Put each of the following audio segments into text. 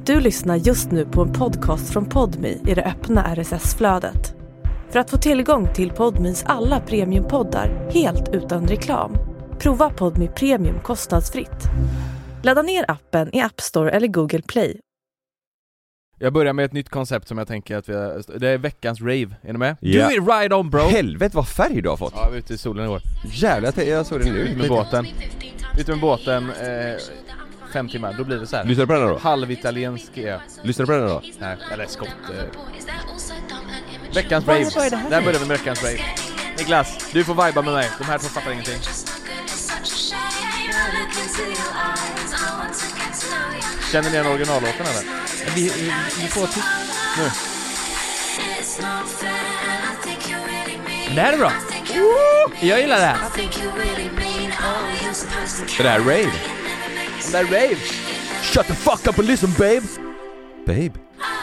Du lyssnar just nu på en podcast från Podme i det öppna RSS-flödet. För att få tillgång till Podmes alla premiumpoddar helt utan reklam, prova Podme Premium kostnadsfritt. Ladda ner appen i App Store eller Google Play. Jag börjar med ett nytt koncept som jag tänker att det är veckans rave. Är ni med? Yeah. Do it right on, bro. Helvete vad färg du har fått. Ja, jag var ute i solen igår. Jävlar, jag såg det nu. Med båten. Ute med båten 5 timmar, då blir det så här. Lyssnar du på den då? Halvitaliensk är jag. Lyssnar du på den då? Nej, eller skott. Veckans rave. Där börjar vi med veckans rave. Niklas, du får viba med mig. De här två fattar ingenting. Känner ni en originallåten eller? Vi får till Nu. Det här är bra. Jag gillar det här. Det här är rave. Det är rave. Shut the fuck up and listen, babe. Babe.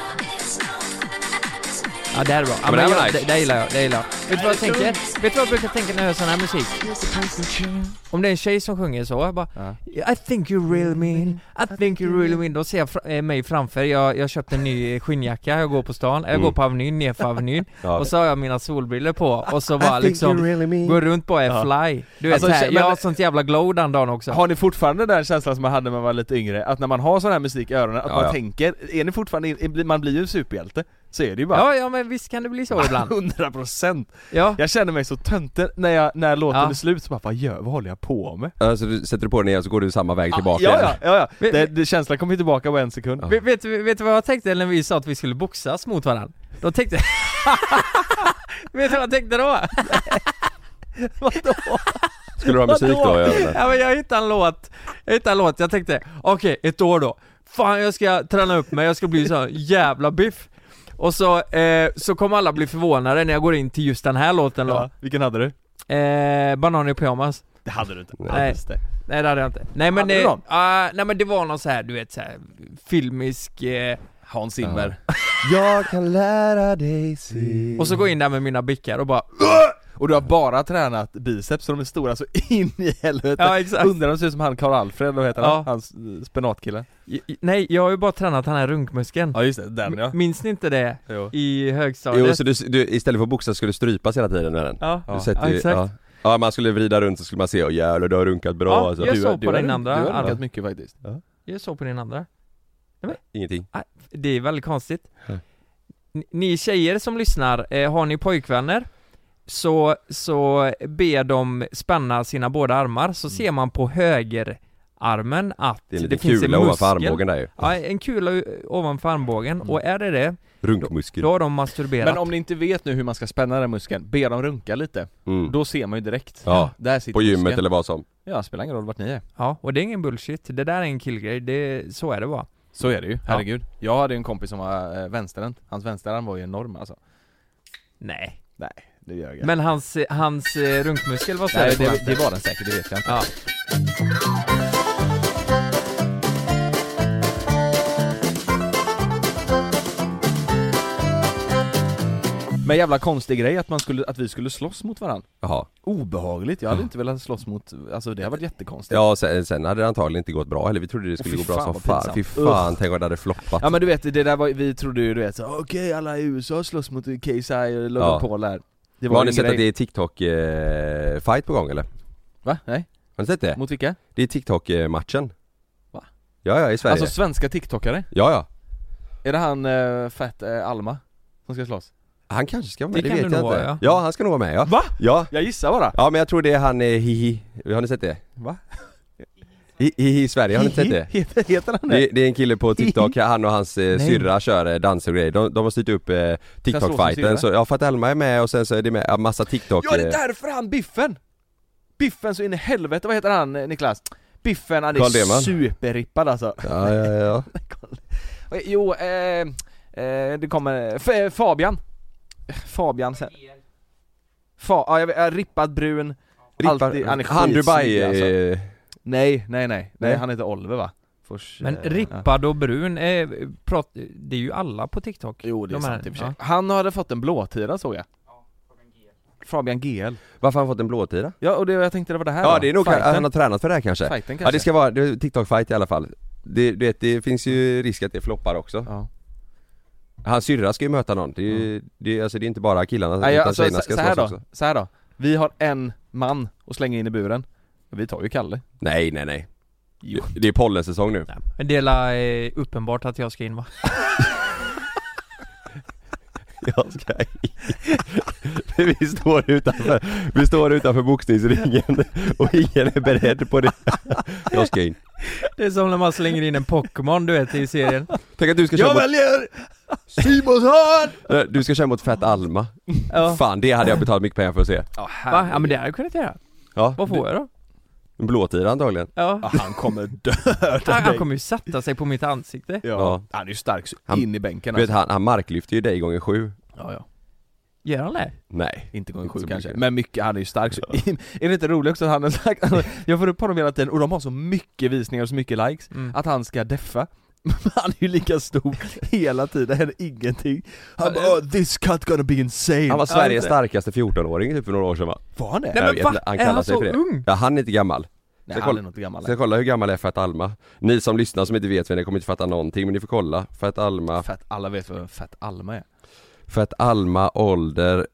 Ja, det här är bra. Ja, men men det här var nice. det gillar jag. Det gillar jag. Vet du vad jag tänker? Vet du vad jag brukar tänka när jag hör sån här musik? Om det är en tjej som sjunger så, jag bara I think you really mean, I think you really mean. Då ser jag mig framför. Jag köpte en ny skinnjacka. Jag går på stan. Jag går på Avenyn, ner för Avenyn. Ja. Och så har jag mina solbriller på. Och så bara liksom går runt på en fly. Du vet, Alltså, här, men- jag har sånt jävla glow den dagen också. Har ni fortfarande den känslan som man hade när man var lite yngre? Att när man har sån här musik i öronen, att Ja, man ja. tänker, är ni fortfarande, man blir ju en superhjälte. Så är det ju bara. Ja, men visst kan det bli så ibland. 100%. Ja. Jag känner mig så töntig när låten Ja. är slut, så bara, vad håller jag på med? Alltså du sätter på den ner och så går du samma väg tillbaka. Ja. Känslan kommer ju tillbaka på en sekund. Ja. Vet du vad jag tänkte när vi sa att vi skulle boxas mot varandra? Då tänkte vet du vad jag tänkte då? Vadå? Skulle du ha musik då? Ja, men jag hittade en låt. Jag tänkte, okej, ett år då. Fan, jag ska träna upp mig. Jag ska bli så jävla biff. Och så kommer alla bli förvånade när jag går in till just den här låten då. Ja, vilken hade du? Banan i pyjamas. Det hade du inte. Nej. Nej, det hade jag inte. Nej, men Hade du någon? nej, men det var någon så här, du vet, så här filmisk Hans Zimmer. Jag kan lära dig se. och så går jag in där med mina bickar och bara Och du har bara tränat biceps, så de är stora så in i helvete. Ja, exakt. Undrar de ser ut som han Karl Alfred, vad heter han? Ja. Hans spenatkille. nej, jag har ju bara tränat den här runkmuskeln. Ja just det, den ja. Minns ni inte det? Jo. I högstadiet? Jo, så du istället för att boxa skulle strypas hela tiden med den. Ja, Du sätter, exakt. Ja, man skulle vrida runt så skulle man se, jävlar du har runkat bra Ja, alltså. jag såg på din Du andra har arm. runkat mycket faktiskt. Jag såg på din andra. Ingenting. Det är väldigt konstigt. Ja. Ni tjejer som lyssnar, har ni pojkvänner så ber de spänna sina båda armar, så ser man på högerarmen att Det är en det liten finns en kula ovanför muskel. armbågen där ju. Ja, en kula ovanför armbågen. Och är det Runkmuskel. då har de masturberat. Men om ni inte vet nu hur man ska spänna den muskeln, be dem runka lite. Mm. Då ser man ju direkt. Ja. Där sitter På gymmet muskeln. eller vad som. Ja, spelar ingen roll vart ni är. Ja, och det är ingen bullshit. Det där är en killgrej. Så är det bara. Så är det ju, herregud. Jag hade en kompis som var vänsterhänt. Hans vänsterarm var ju enorm alltså. Nej. Nej, det gör jag. Men hans runkmuskel var Nej, större. det var den säkert, det vet jag inte. Ja. Men jävla konstig grej att vi skulle slåss mot varandra. Jaha. Obehagligt, jag hade inte velat slåss mot, alltså det har varit jättekonstigt. Ja, sen hade det antagligen inte gått bra. Eller vi trodde det skulle Fy gå bra fan, som vad fan. pinsamt. Fy fan, tänk vad det hade floppat. Ja men du vet, det där var, vi trodde ju, du vet så okej, alla i USA slåss mot KSI och Logan Paul där. Det Har var ni en sett grej. att det är TikTok-fight på gång eller? Va? Nej? Har ni sett det? Mot vilka? Det är TikTok-matchen. Va? Ja, i Sverige. Alltså svenska TikTokare? Ja. Är det han fett Alma som ska slåss? Han kanske ska vara med, Det det kan vet det jag nog inte. vara, Ja, han ska nog vara med, ja. Va? Ja. Jag gissar bara. Ja, men jag tror det är han Hihi. Har ni sett det? Va? Hihi Sverige, har ni inte sett det? Heter han det? Det är en kille på TikTok, han och hans syrra kör dans och grejer. De har styrt upp TikTok-fighten. Så ja, för att Elma är med och sen så är det med massa TikTok. Ja, det är därför han Biffen så in i helvete, vad heter han Niklas? Biffen, han Carl är Deman. superrippad alltså. Ja. Jo, det kommer Fabian sen. Jag vet, rippad brun. Alltid, han är han Dubai skitsnygg, alltså. Nej, han heter Oliver va? Men rippad och brun det är ju alla på TikTok. Jo, det är De sant i och för sig. ja. Han hade fått en blåtira såg jag. Fabian GL. Varför har han fått en blåtira? Ja, och jag tänkte det var det här Ja, då. det är nog Fighten. han har tränat för det här kanske. Fighten Ja, kanske. det ska vara TikTok-fight i alla fall. det finns ju risk att det floppar också. Ja. Hans syrra ska ju möta någon. Det är inte bara killarna. Nej, utan alltså, tjejerna ska slåss också. Så här då. Vi har en man att slänga in i buren. Vi tar ju Kalle. Nej. Det är pollensäsong nu. Men det är uppenbart att jag ska in, va? Jag ska Vi står utanför boxningsringen och ingen är beredd på det. Jag ska in. Det är som när man slänger in en Pokémon, du vet, i serien. Tänk att du ska köra väljer Simonsson! Du ska köra mot Fett Alma. Ja. Fan, det hade jag betalat mycket pengar för att se. Va? Ja, men det hade jag kunnat göra. Ja. Vad får jag då? En blåtira antagligen. Ja. Han kommer döda Han dig. kommer ju sätta sig på mitt ansikte. Ja. Han är ju stark så in i bänken. Vet, han marklyfter ju dig gånger 7. Ja. Gör han det? Nej. Inte gånger 7 så kanske. mycket. Men mycket, han är ju stark så är det inte roligt också att han har sagt jag får upp honom hela tiden och de har så mycket visningar och så mycket likes att han ska deffa. Han är ju lika stor hela tiden, det är ingenting. Han bara, this cut gonna be insane. Han var Sveriges starkaste 14-åring typ för några år sedan, va? Var han det? Nej, men va? Han Är kallar han sig så för det. ung? Ja, han är inte gammal. Nej, han är nog inte gammal. Ska jag kolla hur gammal är Fett Alma? Ni som lyssnar som inte vet vem det kommer inte fatta någonting, men ni får kolla. Fett Alma. Alla vet vad Fett Alma är. Fett Alma, ålder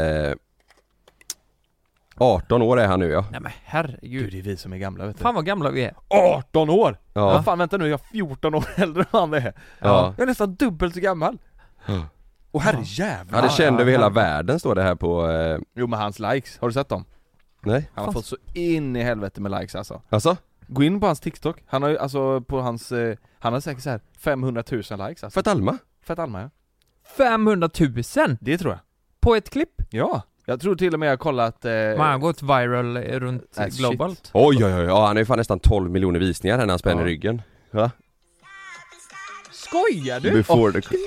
18 år är han nu, ja. Nej men herregud. Gud, det är vi som är gamla, vet du. Fan vad gamla vi är. 18 år! Ja. Ja. Fan, vänta nu, jag är 14 år äldre än han är. Ja. Jag är nästan dubbelt så gammal. Och herrejävlar. Ja, det kände över hela världen, står det här på... Jo, men hans likes, har du sett dem? Nej. Han har fått så in i helvete med likes alltså. Alltså? Gå in på hans TikTok, han har ju alltså på hans, han har säkert så här 500 000 likes alltså. Fett Alma? Fett Alma, ja. 500 000 Det tror jag. på ett klipp? Ja, jag tror till och med jag har kollat Man har gått viral runt globalt. Shit. Oj, ja, han har ju fan nästan 12 miljoner visningar här när han spänner Ja. ryggen. Va? Skojar du? Before the...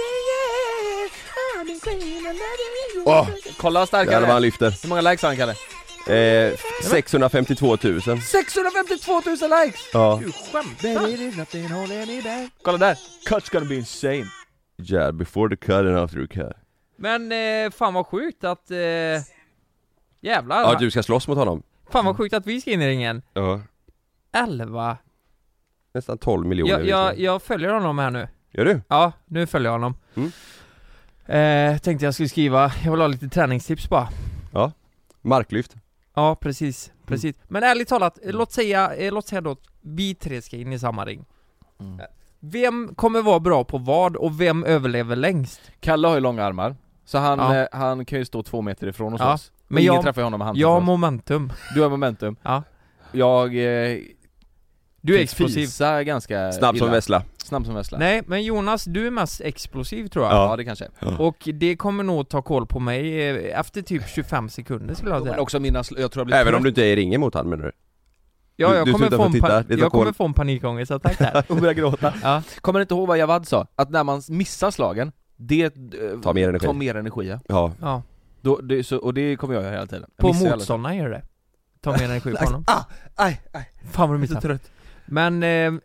Kolla starkare. Jävlar vad han lyfter. Hur många likes har han, Kalle? 652 000. 652 000 likes! Ja. Du skämtar? Kolla där, cut's gonna be insane. Yeah, before the cut and after the cut. Men fan vad sjukt att jävlar. Ja, du ska slåss mot honom. Fan vad sjukt att vi ska in i ringen. Ja. 11. Nästan 12 miljoner visningar. Jag följer honom här nu. Gör du? Ja, nu följer jag honom. Tänkte jag skulle skriva, jag vill ha lite träningstips bara. Ja. Marklyft. Ja, precis. Men ärligt talat, låt säga då att vi tre ska in i samma ring. Vem kommer vara bra på vad och vem överlever längst? Kalle har ju långa armar, så han kan ju stå 2 meter ifrån hos oss. Men ingen träffar honom med handen. Jag har momentum. Du har momentum. Ja. Jag Du är explosiv. Fisa ganska Snabb som illa. Vessla. Snabb som Vessla. Nej, men Jonas, du är mest explosiv tror jag. Ja, det kanske. Och det kommer nog ta koll på mig efter typ 25 sekunder skulle jag säga. Men också mina jag tror jag blir Även trött. om du inte är i ringen mot han, menar du? Ja, jag du kommer slutar få få titta, det tar jag kommer koll. få en panikångestattack där. och börjar gråta. Ja. Kommer inte ihåg vad Javad sa? Att när man missar slagen, det Ta mer energi. ja. Ja. Ja. Och det kommer jag göra hela tiden. Jag På missar motståndaren gör det. Ta mer energi på honom. Aj. Fan vad du missar. trött. Men Men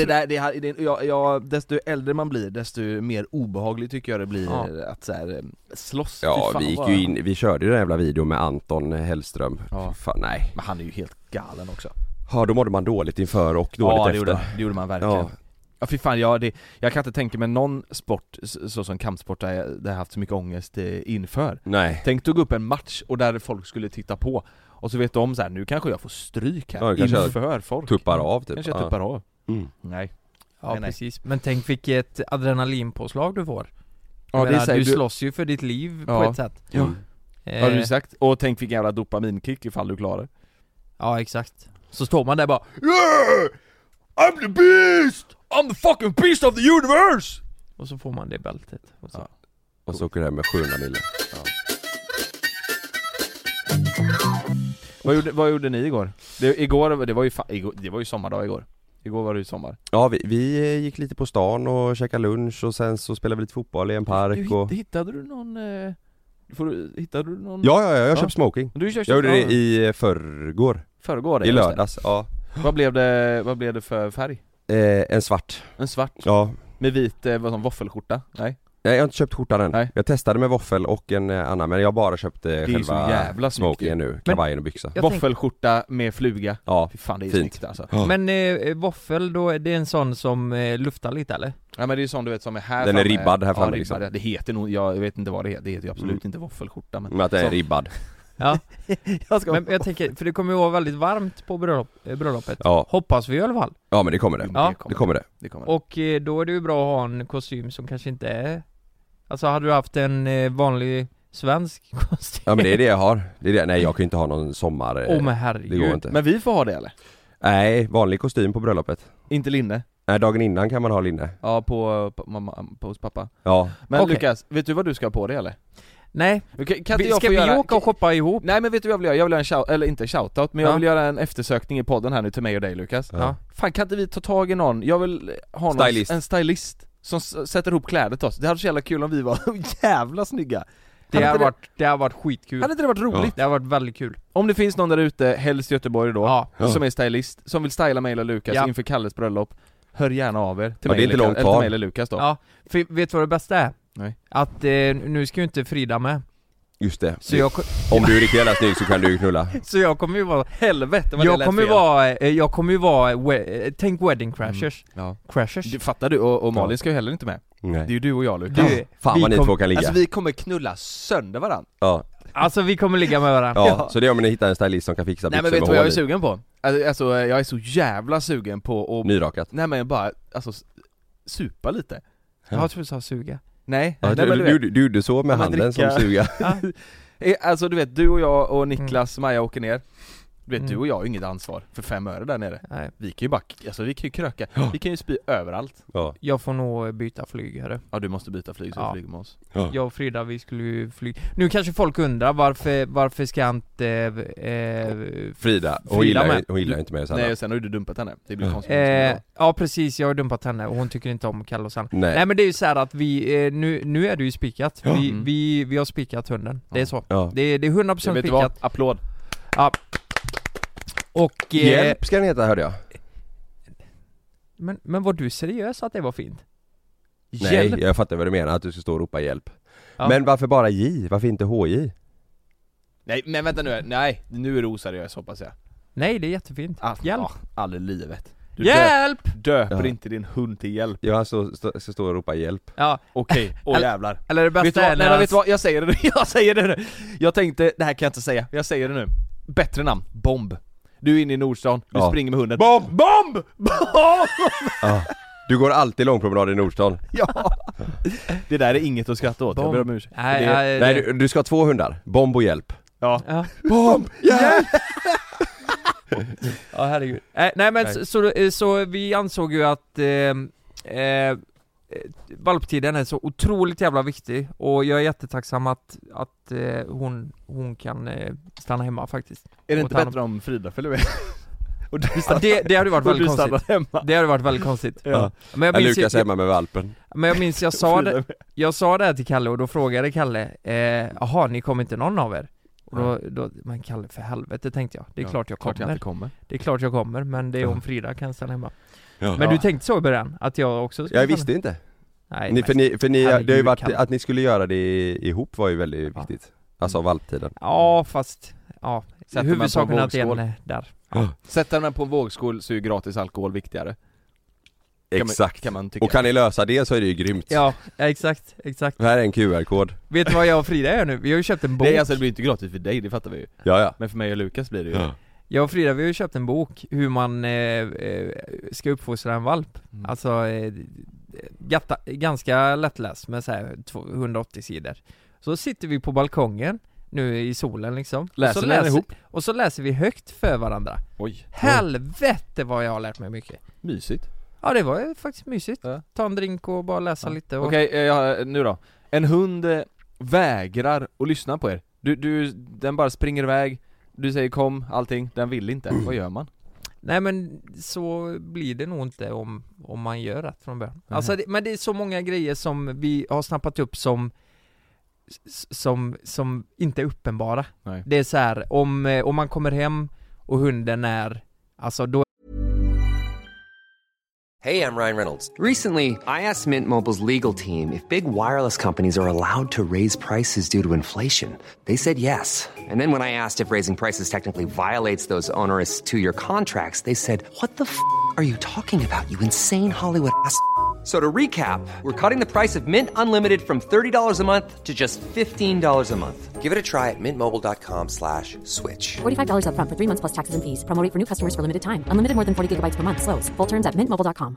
desto äldre man blir, desto mer obehagligt tycker jag det blir att så här, slåss. Ja, Fy fan, vi gick ju in, vi körde ju den jävla videon med Anton Hellström. Ja. Fan, nej. Men han är ju helt galen också. Ja, då mådde man dåligt inför och dåligt efter. Det gjorde man verkligen. Ja fy fan, jag kan inte tänka mig någon sport så som kampsport där jag haft så mycket ångest inför. Nej. Tänk tog upp en match och där folk skulle titta på och så vet de så här, nu kanske jag får stryk här inför folk. Tuppar av typ. Kanske jag tuppar av. Nej. Ja, nej. precis. Men tänk vilket adrenalinpåslag du får. Ja, det du slåss ju för ditt liv på ett sätt. Ja. Har du sagt? Och tänk vilken jävla dopaminkick ifall du klarar det. Ja, exakt. Så står man där bara Yeah! I'm the beast! I'm the fucking beast of the universe! och så får man det bältet. Och så. Ja. Och så åker det här med 700 mille. Vad gjorde ni igår? Det var ju sommardag igår. Igår var det ju sommar. Ja, vi gick lite på stan och käkade lunch och sen så spelade vi lite fotboll i en park och... Hittade du någon... Hittade du någon... Ja, jag köpte smoking. Du Jag gjorde det i förrgår. I lördags, ja. Vad blev det för färg? En svart. En svart? Ja. Med vit, vad som våffelskjorta? Nej? Nej, jag har inte köpt skjortan än. Nej. Jag testade med våffel och en annan, men jag har bara köpt själva smokingen nu, kavajen och byxa. Våffelskjorta med fluga. Ja, fy fan, det är fint. snyggt alltså. Ja. Men våffel då, är det en sån som luftar lite eller? Ja, men det är ju sån du vet som är här Den framme. är ribbad här framme ribbad, liksom. Det heter nog, jag vet inte vad det heter. Det heter ju absolut inte våffelskjorta, men att den är så. ribbad. Ja. Jag ska... Men jag tänker, för det kommer ju vara väldigt varmt på bröllopet. Ja. Hoppas vi i alla fall. Ja, men det kommer det. Ja. Det kommer det. Och då är det ju bra att ha en kostym som kanske inte är... Alltså hade du haft en vanlig svensk kostym? Ja, men det är det jag har. Det är det. Nej, jag kan ju inte ha någon sommar. Men herregud. Det går inte. Men vi får ha det eller? Nej, vanlig kostym på bröllopet. Inte linne? Nej, dagen innan kan man ha linne. Ja, på hos pappa. Ja. Men Okej. Lukas, vet du vad du ska ha på dig eller? Nej, Kan inte jag ska få vi göra... åka och shoppa ihop? Nej, men vet du vad jag vill göra? Jag vill göra en shout, eller inte shoutout, men jag vill göra en eftersökning i podden här nu till mig och dig Lukas. Ja. Fan, kan inte vi ta tag i någon? Jag vill ha en stylist som sätter ihop kläder till oss. Det hade varit så jävla kul om vi var jävla snygga. Det har varit skitkul. Hade inte det varit roligt? Ja. Det har varit väldigt kul. Om det finns någon där ute, helst i Göteborg då, Ja. som är stylist, som vill styla mig eller Lukas Ja. inför Kalles bröllop, hör gärna av er till Ja, mig, det är inte långt eller kvar. till mig eller Lukas då. Ja, för vet du vad det bästa är? Nej. Att nu ska ju inte Frida med. Just det. Så jag, Om du är riktigt jävla snygg så kan du ju knulla. så jag kommer ju vara... Helvete vad det Jag lät kommer fel. ju vara, tänk wedding crashers. Ja. Crashers. Du fattar du, och Malin ska ju heller inte med. Det är Nej. ju du och jag Lukas. Du, Fan vad ni två kan ligga. Alltså vi kommer knulla sönder varann. Ja. alltså vi kommer ligga med varandra. Ja, så det är om ni hittar en stylist som kan fixa Nej, men byxor vet du med vad jag hål är i. sugen på? Alltså jag är så jävla sugen på att... Nyrakat. Nej men bara, alltså supa lite. Jag tror du sa suga. Nej, Ja, nej men du gjorde så med Ja, men handen dricka. som suga. Alltså du vet, du och jag och Niklas, Maja åker ner. Du vet, du och jag har inget ansvar för 5 öre där nere. Nej. Vi kan ju bara, alltså vi kan ju kröka, vi kan ju spy överallt. Ja. Jag får nog byta flyg här. Ja, du måste byta flyg så Ja. du flyger med oss. Ja. Jag och Frida, vi skulle ju flyga. Nu kanske folk undrar varför ska inte Frida, hon Frida gillar, med. hon gillar inte mig och Sanna. Nej, sen har ju du dumpat henne. Det blir Ja. konstigt. ja precis, jag har dumpat henne och hon tycker inte om Kalle och Sanna. Nej. Nej men det är ju så här att vi, nu är det ju spikat. Ja. Vi har spikat hunden. Det är så. Ja. Det är 100% Vet du vad? spikat. Applåd. Ja. Och Hjälp ska den heta, hörde jag. men var du seriös att det var fint? Nej, jag fattar vad du menar, att du ska stå och ropa hjälp. Ja. Men varför bara J? Varför inte HJ? Nej, men vänta nu. Nej, nu är du oseriös hoppas jag. Nej, det är jättefint. Hjälp! Aldrig livet. Du Hjälp! döper Ja. inte din hund till hjälp. Ja, han ska stå och ropa hjälp. Ja, Okej, åh jävlar. eller det Vet bästa du vad? är Nej, när men vet du vad? Jag säger det nu. Jag säger det nu. Jag tänkte, det här kan jag inte säga. Jag säger det nu. Bättre namn. Bomb. Du är inne i Nordstan. Du Ja. springer med hunden. Bomb! Bomb! Bomb! Ja. Du går alltid långpromenad i Nordstan. Ja. Det där är inget att skratta åt. Jag ber om ursäkt. Nej, Det- Nej, du ska ha 2 hundar. Bomb och hjälp. Ja. Ja. Bomb! Hjälp! Ja, herregud. Nej men Nej. så vi ansåg ju att valptiden är så otroligt jävla viktig och jag är jättetacksam att hon kan stanna hemma faktiskt. Är det Och inte ta hand bättre om Frida följer med? Och du Ja, det hade varit och väldigt du stannar konstigt. hemma. Det hade varit väldigt konstigt. Ja. Men jag minns, Lukas hemma med valpen. men jag minns jag sa det här till Kalle och då frågade Kalle jaha, ni kommer inte någon av er? Och då men Kalle, för helvete tänkte jag. Det är klart jag kommer. inte kommer. Det är klart jag kommer, men det är om Frida kan stanna hemma. Ja. Men du tänkte så i början, att jag också skulle Jag stanna? visste inte. Nej, Ni, för ni, det har ju herregud, varit, Kalle. att ni skulle göra det ihop var ju väldigt Ja. viktigt. Alltså valptiden. Ja, fast ja, Sätter man huvudsaken på är att det är vågskål. en där. Sätter man på en vågskål så är ju gratis alkohol viktigare. Exakt. Kan man tycka. Och kan ni lösa det så är det ju grymt. Ja, exakt. Här är en QR-kod. Vet du vad jag och Frida gör nu? Vi har ju köpt en bok. Nej, alltså det blir inte gratis för dig, det fattar vi ju. Ja. Men för mig och Lukas blir det ju. Ja. Jag och Frida, vi har ju köpt en bok hur man ska uppfostra en valp. Alltså ganska lättläst med så här 180 sidor. Så sitter vi på balkongen nu i solen liksom. Läser och ni den ihop? Och så läser vi högt för varandra. Oj. Helvete vad jag har lärt mig mycket. Mysigt. Ja, det var ju faktiskt mysigt. Ja. Ta en drink och bara läsa lite. Och... Okej, nu då. En hund vägrar att lyssna på er. Den bara springer iväg. Du säger kom, allting. Den vill inte. Vad gör man? Nej men så blir det nog inte om man gör rätt från början. Alltså men det är så många grejer som vi har snappat upp som inte är uppenbara. Nej. Det är så här, om man kommer hem och hunden är, alltså då. Hey, I'm Ryan Reynolds. Recently, I asked Mint Mobile's legal team if big wireless companies are allowed to raise prices due to inflation. They said yes. And then when I asked if raising prices technically violates those onerous 2-year contracts, they said, "What the f*** are you talking about, you insane Hollywood ass?" So to recap, we're cutting the price of Mint Unlimited from $30 a month to just $15 a month. Give it a try at mintmobile.com/switch. $45 up front for 3 months plus taxes and fees. Promo rate for new customers for limited time. Unlimited more than 40 gigabytes per month. Slows full terms at mintmobile.com.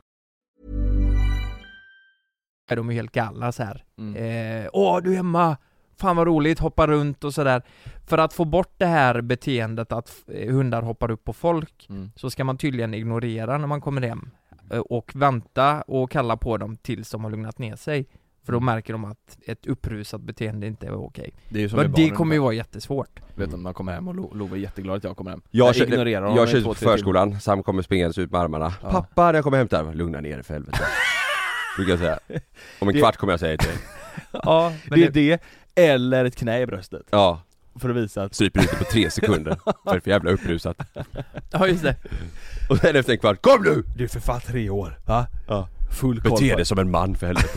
De är helt galna så här. Du är hemma. Fan vad roligt, hoppa runt och sådär. För att få bort det här beteendet att hundar hoppar upp på folk, så ska man tydligen ignorera när man kommer hem. Och vänta och kalla på dem tills de har lugnat ner sig. För då märker de att ett upprusat beteende inte är okej. Men det kommer ju vara jättesvårt. Vet du, man kommer hem och Love är jätteglad att jag kommer hem. Jag kör på förskolan, Sam kommer springandes ut med armarna. Ja. Pappa, när jag kommer hem där, lugna ner dig för helvete. Brukar jag säga. Om en kvart kommer jag säga till dig. Ja, men det eller ett knä i bröstet. Ja. För att visa att... Stryper ut på 3 sekunder. För jävla upprusat. Ja, just det. Och sen efter en kvart, kom nu! Du är för fan 3 år, va? Ja. Full koll. Bete dig som en man för helvete.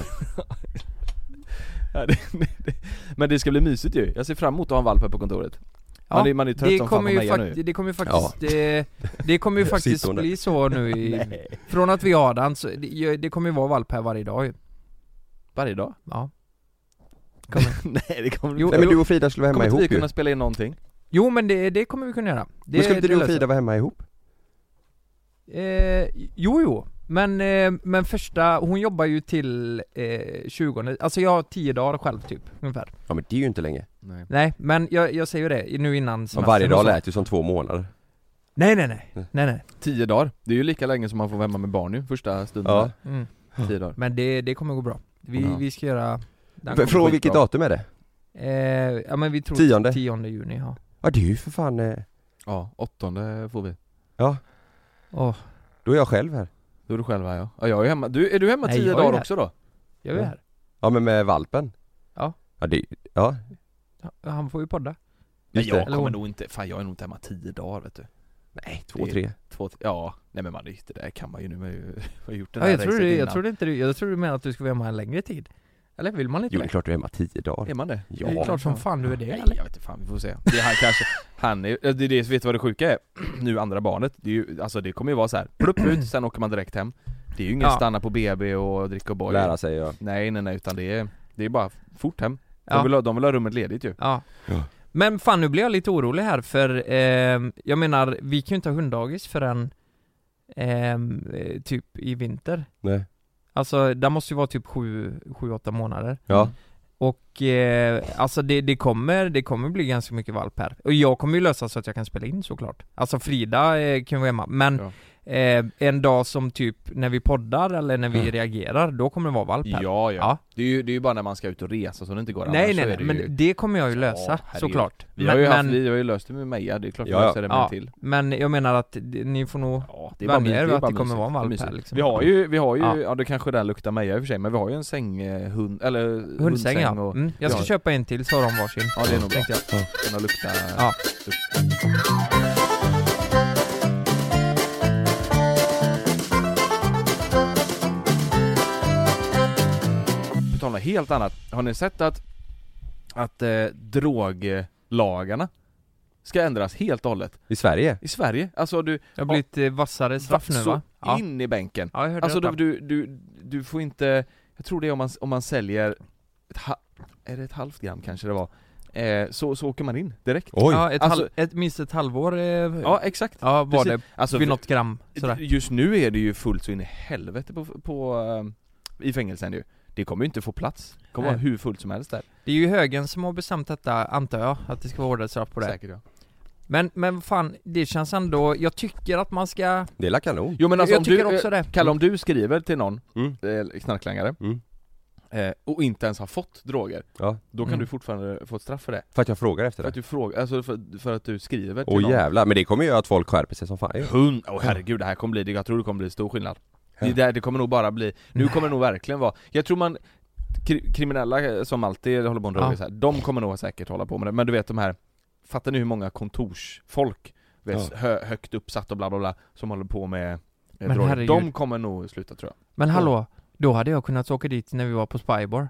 Ja, men det ska bli mysigt ju. Jag ser fram emot att ha en valp här på kontoret. Ja, man är trött som fan på mig nu. Det kommer ju faktiskt bli så nu från att vi har den, så det kommer ju vara valp här varje dag ju. Varje dag? Ja. Nej, det kommer inte. Men du och Frida skulle vara hemma ihop ju. Kommer vi kunna spela in någonting? Jo, men det kommer vi kunna göra. Men ska inte du och Frida vara hemma ihop? Jo. Men första, hon jobbar ju till 20. Alltså jag har 10 dagar själv typ, ungefär. Ja, men det är ju inte länge. Nej, men jag säger ju det nu innan semestern. Varje dag lät ju som 2 månader. Nej. 10 dagar. Det är ju lika länge som man får vara hemma med barn nu, första stunden. Ja. 10 dagar. Men det kommer gå bra. Vi ska göra... Från vilket datum är det? Ja, men vi tror 10 juni, ja. Ja, det är ju för fan... Ja, 8:e får vi. Ja. Då är jag själv här. Då är du själv här, ja. Ja, jag är hemma. Är du hemma 10 dagar också då? Jag är här. Ja, men med valpen? Ja. Ja. Han får ju podda. Nej, jag kommer nog inte... Fan, jag är nog inte hemma 10 dagar, vet du. Nej, 2-3. Ja, nej men man, det där kan man ju nu. Jag har gjort det där. Jag tror du menar att du ska vara hemma en längre tid. Eller vill man inte? Jo, det är klart du är hemma 10 dagar. Är man det? Ja. Det är klart som fan du är det. Nej, jag vet inte fan, vi får se. Det här kanske, vet du vad det sjuka är? Nu andra barnet, det är ju, alltså det kommer ju vara så här, plupp ut, sen åker man direkt hem. Det är ju ingen stanna på BB och dricka och boy. Lära sig, ja. Nej, utan det är bara fort hem. Ja. De vill ha rummet ledigt ju. Ja. Men fan, nu blir jag lite orolig här, för jag menar, vi kan ju inte ha hunddagis förrän typ i vinter. Nej. Alltså, det måste ju vara typ 7-8 månader. Ja. Och alltså det kommer bli ganska mycket valp här. Och jag kommer ju lösa så att jag kan spela in, såklart. Alltså Frida kan vara hemma. Men en dag som typ när vi poddar eller när vi reagerar, då kommer det vara valp här. Ja. Det är ju bara när man ska ut och resa så det inte går. Nej, men det kommer jag ju lösa, såklart. Vi har ju löst det med Meja, det är klart vi löser det med till. Men jag menar att ni får nog vänja er att det kommer vara en valp här liksom. Vi har ju ja, det kanske där luktar Meja i och för sig, men vi har ju en sänghund, eller hundsäng, ja. Och jag ska köpa en till så har de varsin. Ja, det är nog bra. Den lukta. Ja. Helt annat. Har ni sett att droglagarna ska ändras helt och hållet? I Sverige? I Sverige. Alltså det har blivit vassare straff nu, va? Ja. In i bänken. Ja, jag hörde alltså du får inte, jag tror det är om man säljer är det ett halvt gram kanske det var. Så åker man in direkt. Oj. Ja, minst ett halvår. Ja, exakt. Ja, var det alltså, vid något gram sådär. Just nu är det ju fullt så in i helvete på i fängelsen ju. Det kommer ju inte få plats. Det kommer vara hur fullt som helst där. Det är ju högen som har bestämt detta, antar jag, att det ska vara hårdare straff på det. Säkert, ja. Men fan, det känns ändå, jag tycker att man ska... Det är la kanon. Jo, men alltså, jag tycker också det. Kalle, om du skriver till någon knarklangare och inte ens har fått droger, då kan du fortfarande få ett straff för det. För att jag frågar efter det? För att du frågar, alltså för att du skriver till någon. Jävlar, men det kommer ju göra att folk skärper sig som fan. Herregud, det här kommer bli, jag tror det kommer bli stor skillnad. Det kommer nog bara bli, nu kommer det nog verkligen vara, jag tror man kriminella som alltid håller på med droger så här, de kommer nog säkert hålla på med det, men du vet de här, fattar ni hur många kontorsfolk högt uppsatt och bla bla bla som håller på med Men herregud. De kommer nog sluta, tror jag. Men hallå, då hade jag kunnat åka dit när vi var på Spybar.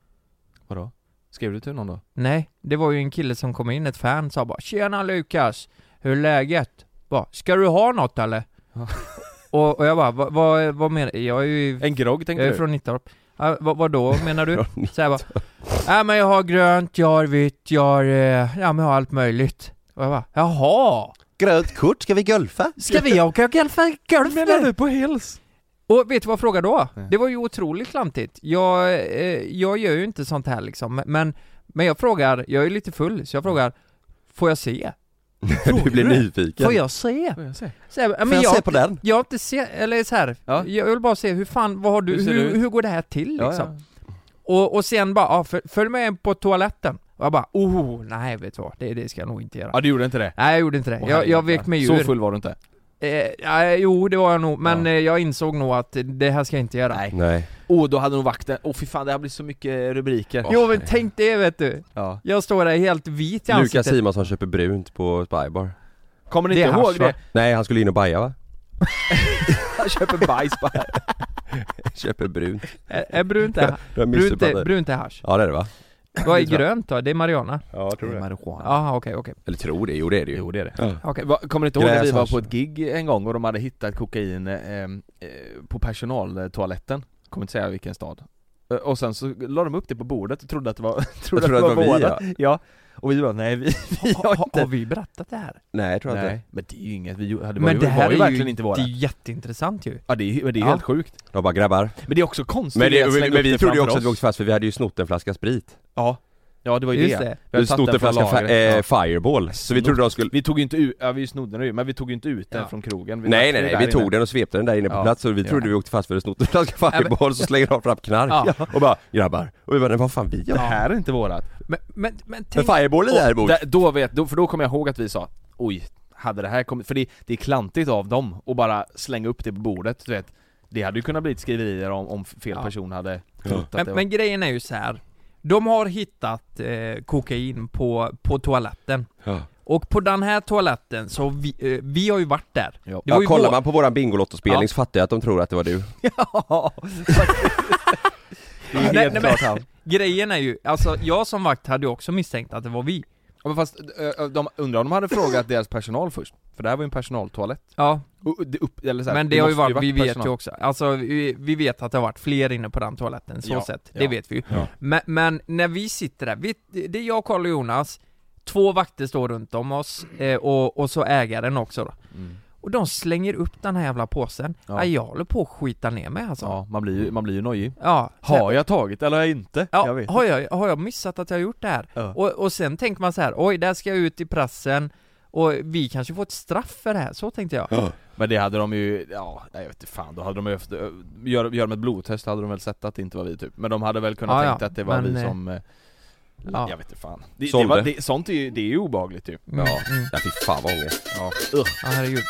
Vadå? Skrev du till någon då? Nej, det var ju en kille som kom in, ett fan, sa bara "Tjena Lukas, hur är läget?" Bara, "Ska du ha något eller?" Ja. och jag bara, vad menar jag? Är ju En grogg, tänkte jag är du? från Nittorp. Vad då menar du? Så jag bara, men jag har grönt, jag har vitt, jag har, men jag har allt möjligt. Och jag bara, jaha. Grönt kort, ska vi golfa? Ska vi åka och golf Menar du på Hills? Och vet du vad jag frågade då? Nej. Det var ju otroligt klantigt. Jag gör ju inte sånt här liksom. Men jag frågar, jag är lite full, så jag frågar, får jag se? Du blir nyfiken. Får jag se? Får jag se? Så jag, Får jag se på den? Jag har inte se, eller så här. Ja. Jag vill bara se vad har du, Hur ser det ut? hur går det här till liksom? Ja. Och sen bara, följ med på toaletten. Och jag bara, nej vet du vad, det ska jag nog inte göra. Ja, du gjorde inte det? Nej, jag gjorde inte det. Jag vek mig ur. Så full var du inte? Jo, det var jag nog. Men jag insåg nog att det här ska jag inte göra. Nej. Då hade nog vakten, fy fan, det har blivit så mycket rubriker. Jo, men tänk det, vet du. Ja. Jag står där helt vit i ansiktet. Lukas Simonsson köper brunt på Spybar. Kommer ni Det är inte ihåg hasch, va? det? Nej, han skulle in och baja, va? Han köper bajs bara. Köper brunt. Är brunt Du har missuppfattat. brunt är hasch. Ja, det är det, va? Vad är grönt då? Det är marijuana. Ja, jag tror det. Marijuana. Jaha, okej. Eller tror det, jo det är det ju. Jo, det är det. Ja. Okej. Kommer ni inte ihåg när vi var Gräshasch. på ett gig en gång och de hade hittat kokain på personaltoaletten? Kommer inte säga vilken stad. Och sen så la de upp det på bordet och trodde att det var trodde att det var vi, våra. Ja. Och vi bara, nej, vi har inte. Har vi berättat det här? Nej, jag tror inte. Nej, men det är ju inget, Men det här var ju är verkligen inte våra. Det är ju jätteintressant ju. Ja, det är Ja. helt sjukt. De bara, grabbar. Men det är också konstigt Men, att slänga upp men vi det trodde ju framför också att vi oss. åkte fast, för vi hade ju snott en flaska sprit. Ja, det var ju Just det. det. Vi hade Vi tagit snott den en från flaska lagret. Fireball. Så vi trodde de skulle... Vi tog ju inte ut, vi snodde den ju, men vi tog ju inte ut den Ja. från krogen. Nej, där vi inne. tog den och svepte den där inne på Ja. plats. Och vi trodde vi åkte fast för att snott en flaska Fireball. Så slänger de fram knark. Ja. Och bara, grabbar. Och vi bara, vad fan vi Det gör? här är inte vårat. Men Men tänk... Fireballen däremot. För då kommer jag ihåg att vi sa, oj, hade det här kommit, för det är klantigt av dem att bara slänga upp det på bordet, du vet. Det hade ju kunnat bli skriverier om fel person hade trott att det var. Men grejen är ju så här. De har hittat kokain på toaletten. Ja. Och på den här toaletten så vi har ju varit där. Ja. Det var ju Kollar man på våran Bingolotto-spelning Ja. så fattar jag att de tror att det var du. Ja, det är Nej, helt nej, klart han. Grejen är ju, alltså jag som vakt hade ju också misstänkt att det var vi. Ja, men fast de undrar om de hade frågat deras personal först. För det här var ju en personaltoalett. Ja, Eller så här, men det har ju måste varit, vi vet personal. ju också. Alltså vi vet att det har varit fler inne på den toaletten, så Ja, sett. ja. Det vet vi ju. Ja. Men när vi sitter där, det är jag, Carl och Jonas, 2 vakter står runt om oss och så ägaren också då. Mm. Och de slänger upp den här jävla påsen. Ja. Ja. Jag håller på att skita ner mig alltså. Ja, man blir ju nojig. Ja, Har jag tagit eller har jag inte? Jag Ja, vet. har jag missat att jag har gjort det här? Ja. Och sen tänker man så här: oj, där ska jag ut i pressen och vi kanske får ett straff för det här, så tänkte jag. Men det hade de ju, ja, jag vet inte fan, då hade de ju efter, gör de ett blodtest hade de väl sett att det inte var vi typ. Men de hade väl kunnat tänkt att det var men, vi som, ja. jag vet inte fan. Det Sålde. var, sånt är ju, det är ju obehagligt ju. Mm, Ja. mm. Ja, fy fan vad ångest. Ja. Ja, herregud.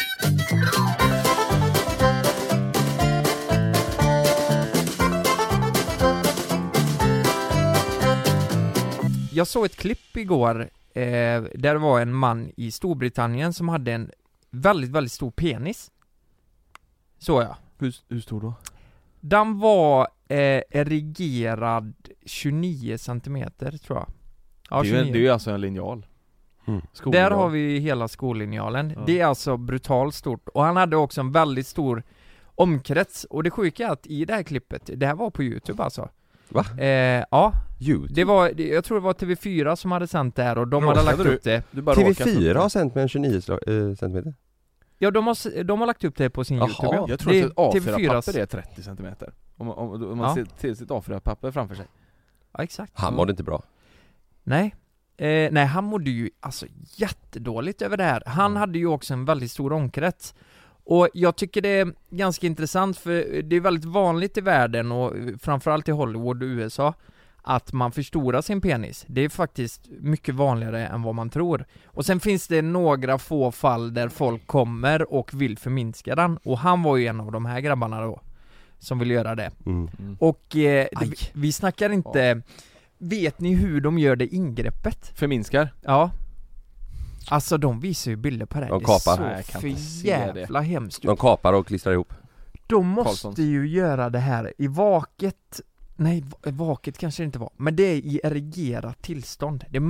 Jag såg ett klipp igår där det var en man i Storbritannien som hade en väldigt, väldigt stor penis. Så ja. Hur stor då? Den var erigerad 29 centimeter tror jag. Ja, Det 29. är ju alltså en linjal. Mm. Där Skollinjal. har vi hela skollinjalen. Ja. Det är alltså brutalt stort. Och han hade också en väldigt stor omkrets. Och det sjuka är att i det här klippet, det här var på YouTube alltså. Va? Ja, YouTube? jag tror det var TV4 som hade sänt det här och de hade Råkade lagt du? upp det. Du bara råkat upp TV4 det. har sänt med en 29 centimeter. Ja, de har lagt upp det på sin Jaha. YouTube. Ja. Jag tror Det att ett är A4-papper är 30 centimeter. Om man Ja. ser till sitt A4-papper framför sig. Ja, exakt. Han mådde inte bra. Nej. Nej, han mådde ju alltså jättedåligt över det här. Han hade ju också en väldigt stor omkrets. Och jag tycker det är ganska intressant, för det är väldigt vanligt i världen och framförallt i Hollywood och USA att man förstorar sin penis. Det är faktiskt mycket vanligare än vad man tror. Och sen finns det några få fall där folk kommer och vill förminska den. Och han var ju en av de här grabbarna då som vill göra det. Mm. Och vi snackar inte... Vet ni hur de gör det ingreppet? Förminskar? Ja. Alltså de visar ju bilder på det. De Det kapar. är så för jävla hemskt. De kapar och klistrar ihop. De måste Karlssons. ju göra det här i vaket. Nej, vaket kanske det inte var. Men det är i erigerat tillstånd. Det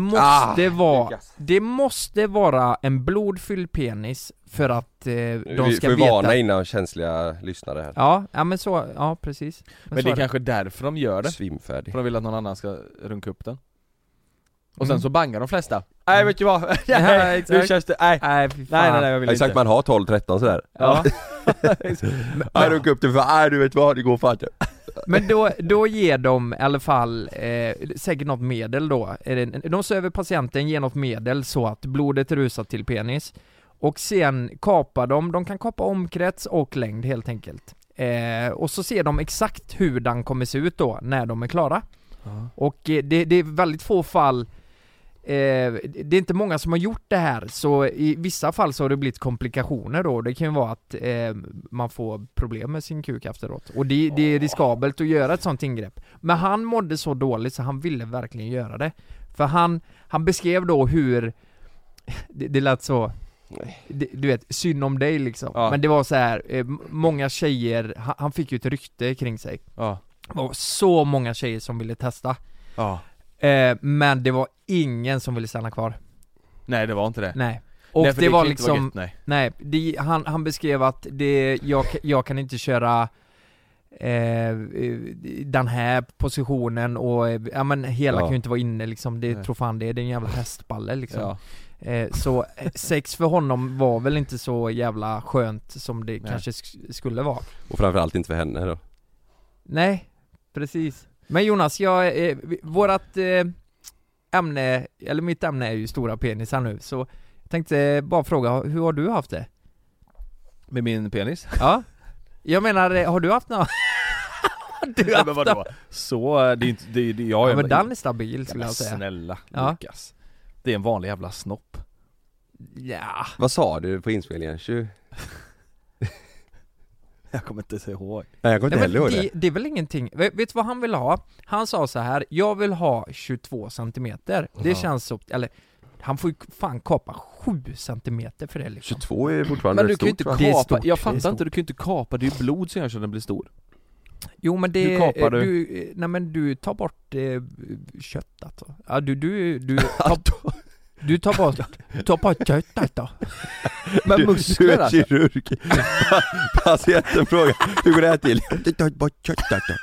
måste vara en blodfylld penis för att de Vi ska får veta. varna innan känsliga lyssnare här. Ja men så, ja precis. Men det är kanske därför de gör det. Svimfärdig. För de vill att någon annan ska runka upp den. Och sen Mm. så bangar de flesta. Nej, vet du vad? Ja, Nej, exakt. nu känns det, nej. Nej, fy fan. Nej, jag vill Exakt, inte. man har 12-13 sådär. Ja. Nej, runka upp det för, du vet vad, det går fan inte. Men då ger de i alla fall säkert något medel då. De söver patienten, ger något medel så att blodet rusar till penis. Och sen kapar de kan kapa omkrets och längd helt enkelt. Och så ser de exakt hur den kommer se ut då när de är klara. Och det är väldigt få fall. Det är inte många som har gjort det här, så i vissa fall så har det blivit komplikationer då. Det kan ju vara att man får problem med sin kuk efteråt. Och det är riskabelt att göra ett sånt ingrepp. Men han mådde så dåligt så han ville verkligen göra det. För han beskrev då hur det lät så, du vet, synd om dig liksom. Ja. Men det var så här, många tjejer, han fick ju ett rykte kring sig. Ja. Det var så många tjejer som ville testa. Ja. Men det var ingen som ville stanna kvar. Nej, det var inte det. Nej. Och Nej, för det var kan inte vara liksom gött, nej. han beskrev att jag kan inte köra den här positionen och ja men hela kan ju inte vara inne liksom. Det tror fan det är en jävla hästballe liksom. Ja. Så sex för honom var väl inte så jävla skönt som det kanske skulle vara. Och framförallt inte för henne då. Nej, precis. Men Jonas, vårat ämne, eller mitt ämne är ju stora penisar nu, så jag tänkte bara fråga, hur har du haft det? Med min penis? Ja. Jag menar, har du haft något? Nej, men vadå? Så, det är inte, ja, men den är stabil skulle jag säga. Snälla, ja. Lukas. Det är en vanlig jävla snopp. Ja. Vad sa du på inspelningen? 20? Jag kommer inte ihåg. Nej, jag kommer inte heller ihåg det. Det är väl ingenting. Vet du vad han vill ha? Han sa så här: jag vill ha 22 centimeter. Det känns så, eller han får ju fan kapa 7 centimeter för det liksom. 22 är fortfarande men du kan ju stort, inte va? kapa, jag fattar inte, du kan ju inte kapa, det är ju blod som gör så den blir stor. Jo men det, hur kapar du? Nej men du tar bort kött alltså. Ja du tar bort kött alltså. Men muskler du är alltså. kirurg. Patienten frågar, hur går det här till? Du tar bort kött alltså.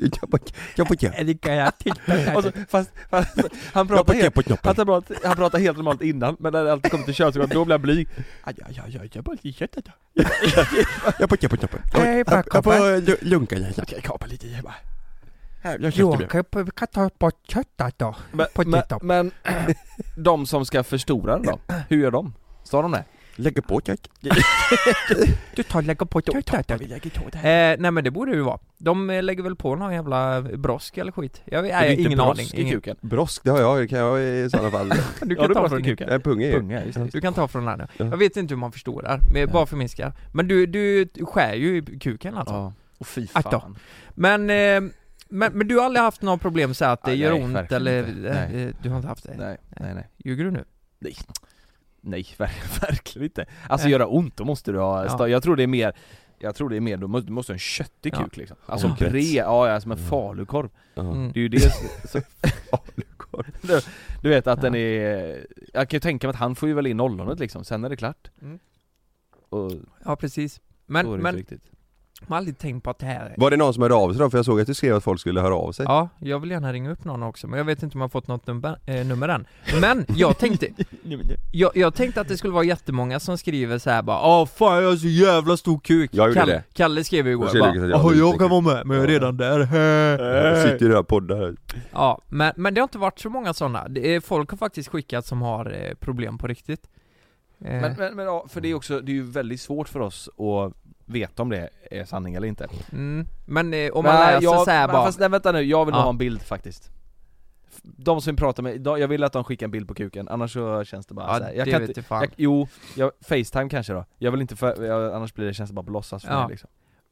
Alltså, fast han pratar helt normalt innan, men när det alltid kommer till kött då blir han blyg. Jag bara lite kött då. Jag får lunka lite. Jag kan kapa lite i bara. Jag kan ta bort köttet då. Men de som ska förstora den då, hur gör de? Sa de det? Lägger på kött. Du lägger på kött. Nej men det borde ju vara. De lägger väl på någon jävla brosk eller skit. Jag har ingen aning. Kuken. Brosk, det har jag, kan jag i sådana fall. Du kan ta från kuken. En punge. Punga, just det. Du kan ta från den. Jag vet inte hur man förstorar, men bara förminskar. Men du skär ju i kuken alltså. Ja. Och fy fan. Men du har aldrig haft några problem så att det gör nej, ont eller nej. Du har inte haft det? Nej. Ljuger du nu? Nej, verkligen inte. Alltså göra ont, då måste du ha jag tror det är mer du måste ha en köttig kuk liksom. Alltså som en falukorv. Det är ju det falukorv. Du vet att den är, jag kan ju tänka mig att han får ju väl in ollonet liksom, sen är det klart. Och ja, precis. Men riktigt. man har aldrig tänkt på att det här Var det någon som hörde av sig då? För jag såg att du skrev att folk skulle höra av sig. Ja, jag vill gärna ringa upp någon också, men jag vet inte om jag har fått något nummer än. Men jag tänkte jag tänkte att det skulle vara jättemånga som skriver så här bara: fan jag har så jävla stor kuk. Jag gjorde det. Kalle skrev ju igår jag kan vara med, men jag är redan där. Jag sitter i den här podden. Ja, men det har inte varit så många sådana. Folk har faktiskt skickat som har problem på riktigt. Men för det är också, det är ju väldigt svårt för oss att veta om det är sanning eller inte. Men om man läser så här bara... Fast vänta nu, jag vill ha en bild faktiskt. De som pratar med, jag vill att de skickar en bild på kuken, annars så känns det bara så här. Jag det kan vet inte, fan. FaceTime kanske då. Jag vill inte annars blir det, känns det bara på låtsas för mig liksom.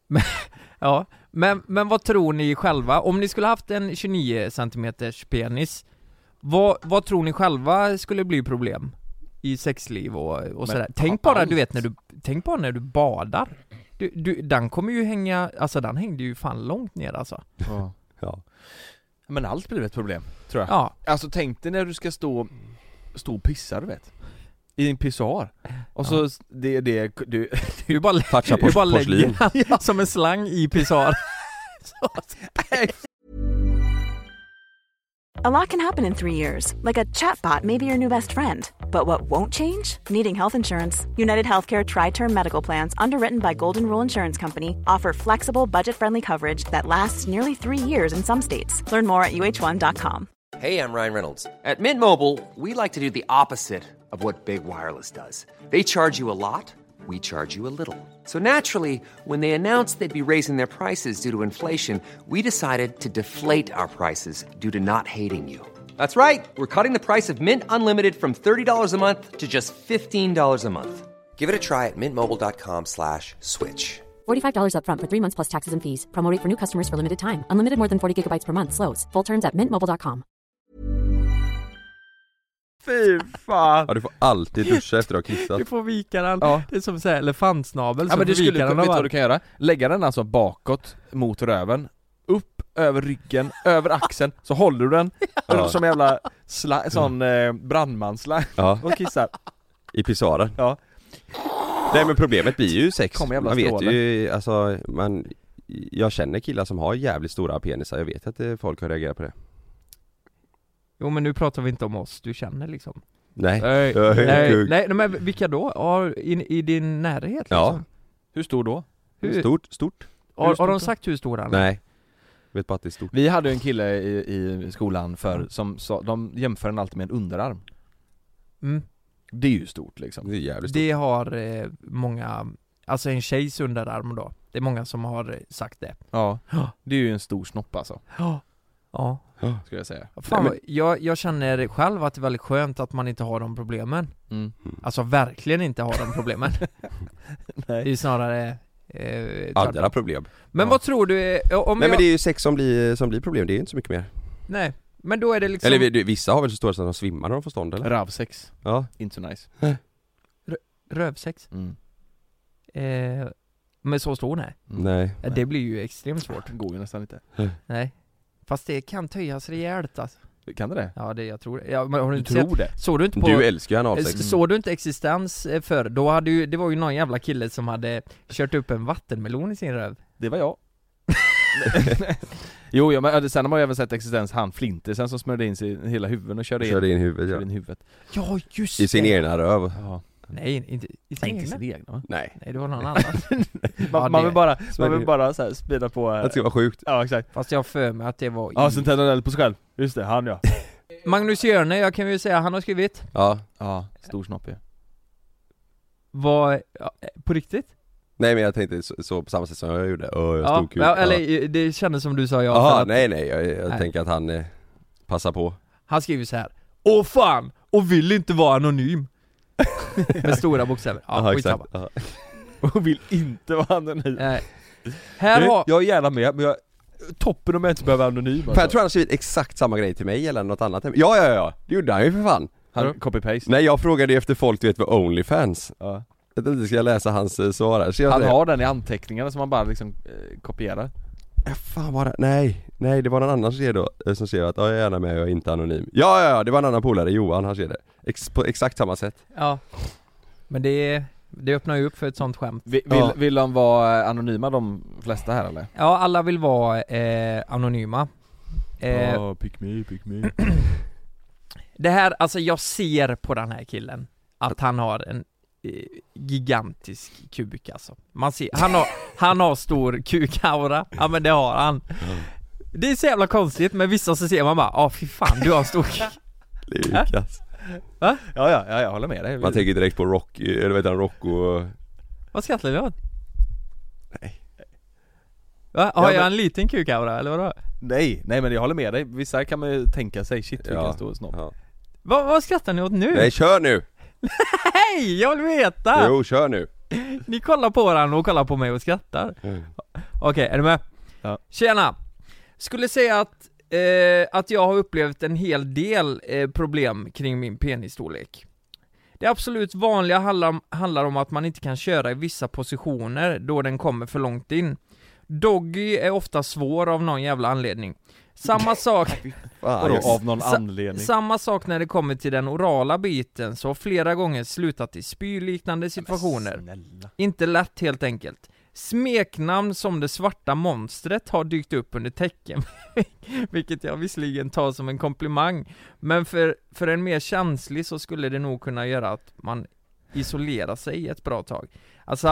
Men vad tror ni själva? Om ni skulle haft en 29 cm penis, vad tror ni själva skulle bli problem? i sexliv och sådär. Tänk bara, du vet, tänk bara när du badar. Den kommer ju hänga, alltså den hängde ju fan långt ner alltså. Ja. Men allt blir ett problem, tror jag. Ja. Alltså tänk dig när du ska stå och pissa, du vet. I en pissoar. Och så du bara toucha du bara porslin. lägger som en slang i pissoar. A lot can happen in 3 years, like a chatbot may be your new best friend. But what won't change? Needing health insurance. United Healthcare Tri-Term Medical Plans, underwritten by Golden Rule Insurance Company, offer flexible, budget-friendly coverage that lasts nearly 3 years in some states. Learn more at uh1.com. Hey, I'm Ryan Reynolds. At Mint Mobile, we like to do the opposite of what Big Wireless does. They charge you a lot, we charge you a little. So naturally, when they announced they'd be raising their prices due to inflation, we decided to deflate our prices due to not hating you. That's right. We're cutting the price of Mint Unlimited from $30 a month to just $15 a month. Give it a try at mintmobile.com/switch. $45 up front for 3 months plus taxes and fees. Promo rate for new customers for limited time. Unlimited more than 40 gigabytes per month. Slows full terms at mintmobile.com. Fy fan. Ja, du får alltid duscha efter att ha kissat. Du får vika den. Ja. Det är som så här elefantsnabel. Ja, men du skulle, vet vet vad du kan göra? Lägga den alltså bakåt mot röven, upp över ryggen, över axeln, så håller du den som jävla sån brandmanslang och kissar I pissoaren. Ja. Nej, men problemet blir ju sex. Kom jävla Man vet stråle. ju, alltså jag känner killar som har jävligt stora penisar. Jag vet att folk har reagerat på det. Jo, men nu pratar vi inte om oss, du känner liksom. Nej. Nej, men vilka då? Ja, i din närhet liksom. Ja. Hur stor då? Stort. Har de sagt hur stor han är? Nej. Vet bara att det är stort. Vi hade ju en kille i skolan som sa, de jämför den alltid med en underarm. Det är ju stort liksom. Det är jävligt stort. Det har många, alltså en tjejs underarm då. Det är många som har sagt det. Ja. Det är ju en stor snopp alltså. Ja. Skulle jag säga. Fan, men jag känner själv att det är väldigt skönt att man inte har de problemen. Alltså verkligen inte har de problemen. Nej. Det är ju snarare andra problem. Men vad tror du om Nej, men det är ju sex som blir problem. Det är ju inte så mycket mer. Nej, men då är det liksom... Eller vissa har väl så stora så att de svimmar när de får stånd, eller? Ravsex. Ja. Inte så nice. Rövsex? Men så stor nej. Nej. Det blir ju extremt svårt. Det går ju nästan inte. Nej. Fast det kan töjas rejält alltså. Kan det? Ja, det jag tror det. Ja, men har du inte tror sett? det? Såg du inte på... Du älskar ju analsex. Såg du inte Existens för? Då hade ju, det var ju någon jävla kille som hade kört upp en vattenmelon i sin röv. Det var jag. Jo, men sen har man ju även sett Existens, han Flinter sen som smörjde in sig i hela huvudet och körde in huvudet. Ja, just i sin egna röv. Ja. Nej, inte i sin egna. Va? Nej, det var någon annan. man vill bara så här spida på. Det ska vara sjukt. Ja, exakt. Fast jag för mig att det var... Ja, sen tänder den på sig själv. Just det, han ja. Magnus Hjörne, jag kan ju säga, han har skrivit. Ja, stor snopp ju. På riktigt? Nej, men jag tänkte så på samma sätt som jag gjorde. Jag stod kul. Ja, eller det kändes som du sa ja. Jaha, nej, jag tänker att han passar på. Han skriver så här: åh fan, och vill inte vara anonym. Med stora bokstäver. Ja, exakt. Och vill inte vara anonym. Nej. Jag är gärna med, men toppen om jag inte behöver anonym alltså. För jag tror han har skrivit exakt samma grej till mig eller något annat. Ja, det gjorde han ju för fan. Han copy-paste. Nej, jag frågade ju efter folk, du vet, vad OnlyFans. Ja. Jag tänkte, ska jag läsa hans svar här? Han har den i anteckningarna som man bara liksom kopierar. Ja, fan var det? Nej, det var någon annan som ser då, som ser att jag är gärna med och jag är inte anonym. Ja, det var en annan polare, Johan, han ser det på exakt samma sätt. Ja. Men det öppnar ju upp för ett sånt skämt. Vill de vara anonyma de flesta här eller? Ja, alla vill vara anonyma. Pick me. Det här, alltså jag ser på den här killen att han har en gigantisk kuk alltså. Man ser, han har stor kukaura. Ja, men det har han. Det är så jävla konstigt, men vissa så ser man bara, fy fan, du har stor kuk. Lukas. Va? Ja, jag håller med dig. Man tänker direkt på Rocky, eller vet han, Rocco. Vad skrattar du åt? Nej. Va? Har jag en liten kukaura, eller vadå? Nej, men jag håller med dig. Vissa kan man ju tänka sig, shit, vilken stor snopp. Ja. Vad skrattar ni åt nu? Nej, kör nu! Hej, jag vill veta! Jo, kör nu! Ni kollar på varandra och kollar på mig och skrattar. Okej, är du med? Ja. Tjena! Skulle säga att jag har upplevt en hel del problem kring min penisstorlek. Det absolut vanliga handlar om att man inte kan köra i vissa positioner då den kommer för långt in. Doggy är ofta svår av någon jävla anledning. Samma sak av någon anledning. Samma sak när det kommer till den orala biten, så flera gånger slutat i spyliknande situationer. Inte lätt helt enkelt. Smeknamn som det svarta monstret har dykt upp under tecken, vilket jag visserligen tar som en komplimang, men för en mer känslig så skulle det nog kunna göra att man isolerar sig ett bra tag. Alltså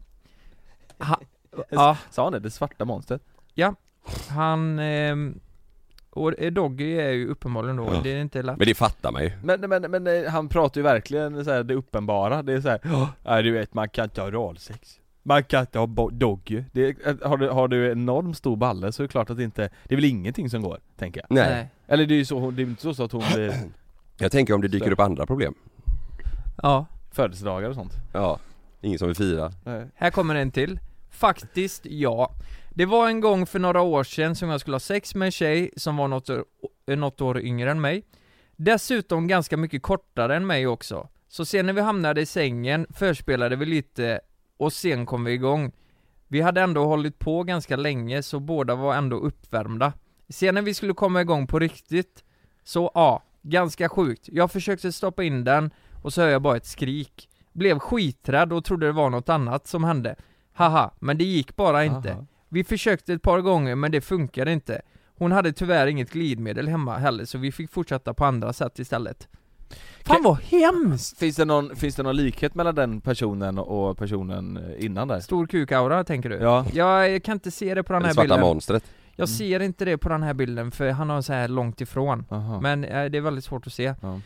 ja. Sa han det svarta monstret? Ja, han och Doggy är ju uppenbarligen då, det är inte lätt. Men det fattar man ju. Men han pratar ju verkligen så här, det uppenbara. Det är så här, du vet, man kan inte ha oralsex. Man kan inte ha Doggy. Har du enormt stor balle så är det klart att det inte, det är väl ingenting som går, tänker jag. Nej. Eller det är ju så, det är inte så att hon blir... Jag tänker om det dyker upp andra problem. Ja. Födelsedagar och sånt. Ja, ingen som vill fira. Nej. Här kommer en till. Faktiskt, ja. Det var en gång för några år sedan som jag skulle ha sex med en tjej som var något år yngre än mig. Dessutom ganska mycket kortare än mig också. Så sen när vi hamnade i sängen förspelade vi lite och sen kom vi igång. Vi hade ändå hållit på ganska länge så båda var ändå uppvärmda. Sen när vi skulle komma igång på riktigt så ja, ganska sjukt. Jag försökte stoppa in den och så hör jag bara ett skrik. Blev skiträdd och trodde det var något annat som hände. Haha, men det gick bara inte. Aha. Vi försökte ett par gånger men det funkade inte. Hon hade tyvärr inget glidmedel hemma heller så vi fick fortsätta på andra sätt istället. Fan vad hemskt! Finns det någon likhet mellan den personen och personen innan där? Stor kukaura tänker du? Ja. Jag kan inte se det på den här Svarta bilden. monstret. Jag ser inte det på den här bilden för han har så här långt ifrån. Aha. Men det är väldigt svårt att se. Ja.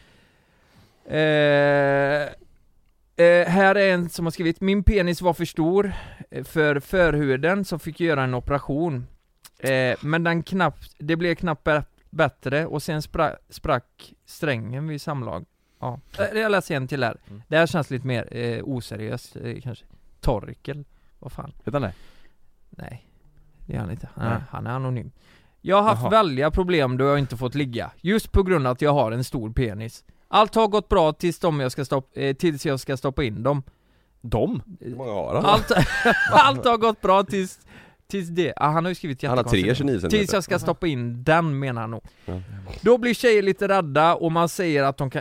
Här är en som har skrivit: min penis var för stor för förhuden som fick göra en operation. Men det blev knappt bättre och sen sprack strängen vid samlag. Ja. Jag läser en till här. Det här känns lite mer oseriöst kanske. Torkel. Vad fan? Vet han det? Nej, det är han inte. Han är anonym. Jag har haft väldiga problem då jag inte fått ligga. Just på grund av att jag har en stor penis. Allt har gått bra tills jag ska stoppa in dem. Hur många har han? Allt har gått bra tills det. Han har ju skrivit jättekonstigt. Han har 3 29 tills jag ska stoppa in den, menar han nog. Ja. Då blir tjejer lite rädda och man säger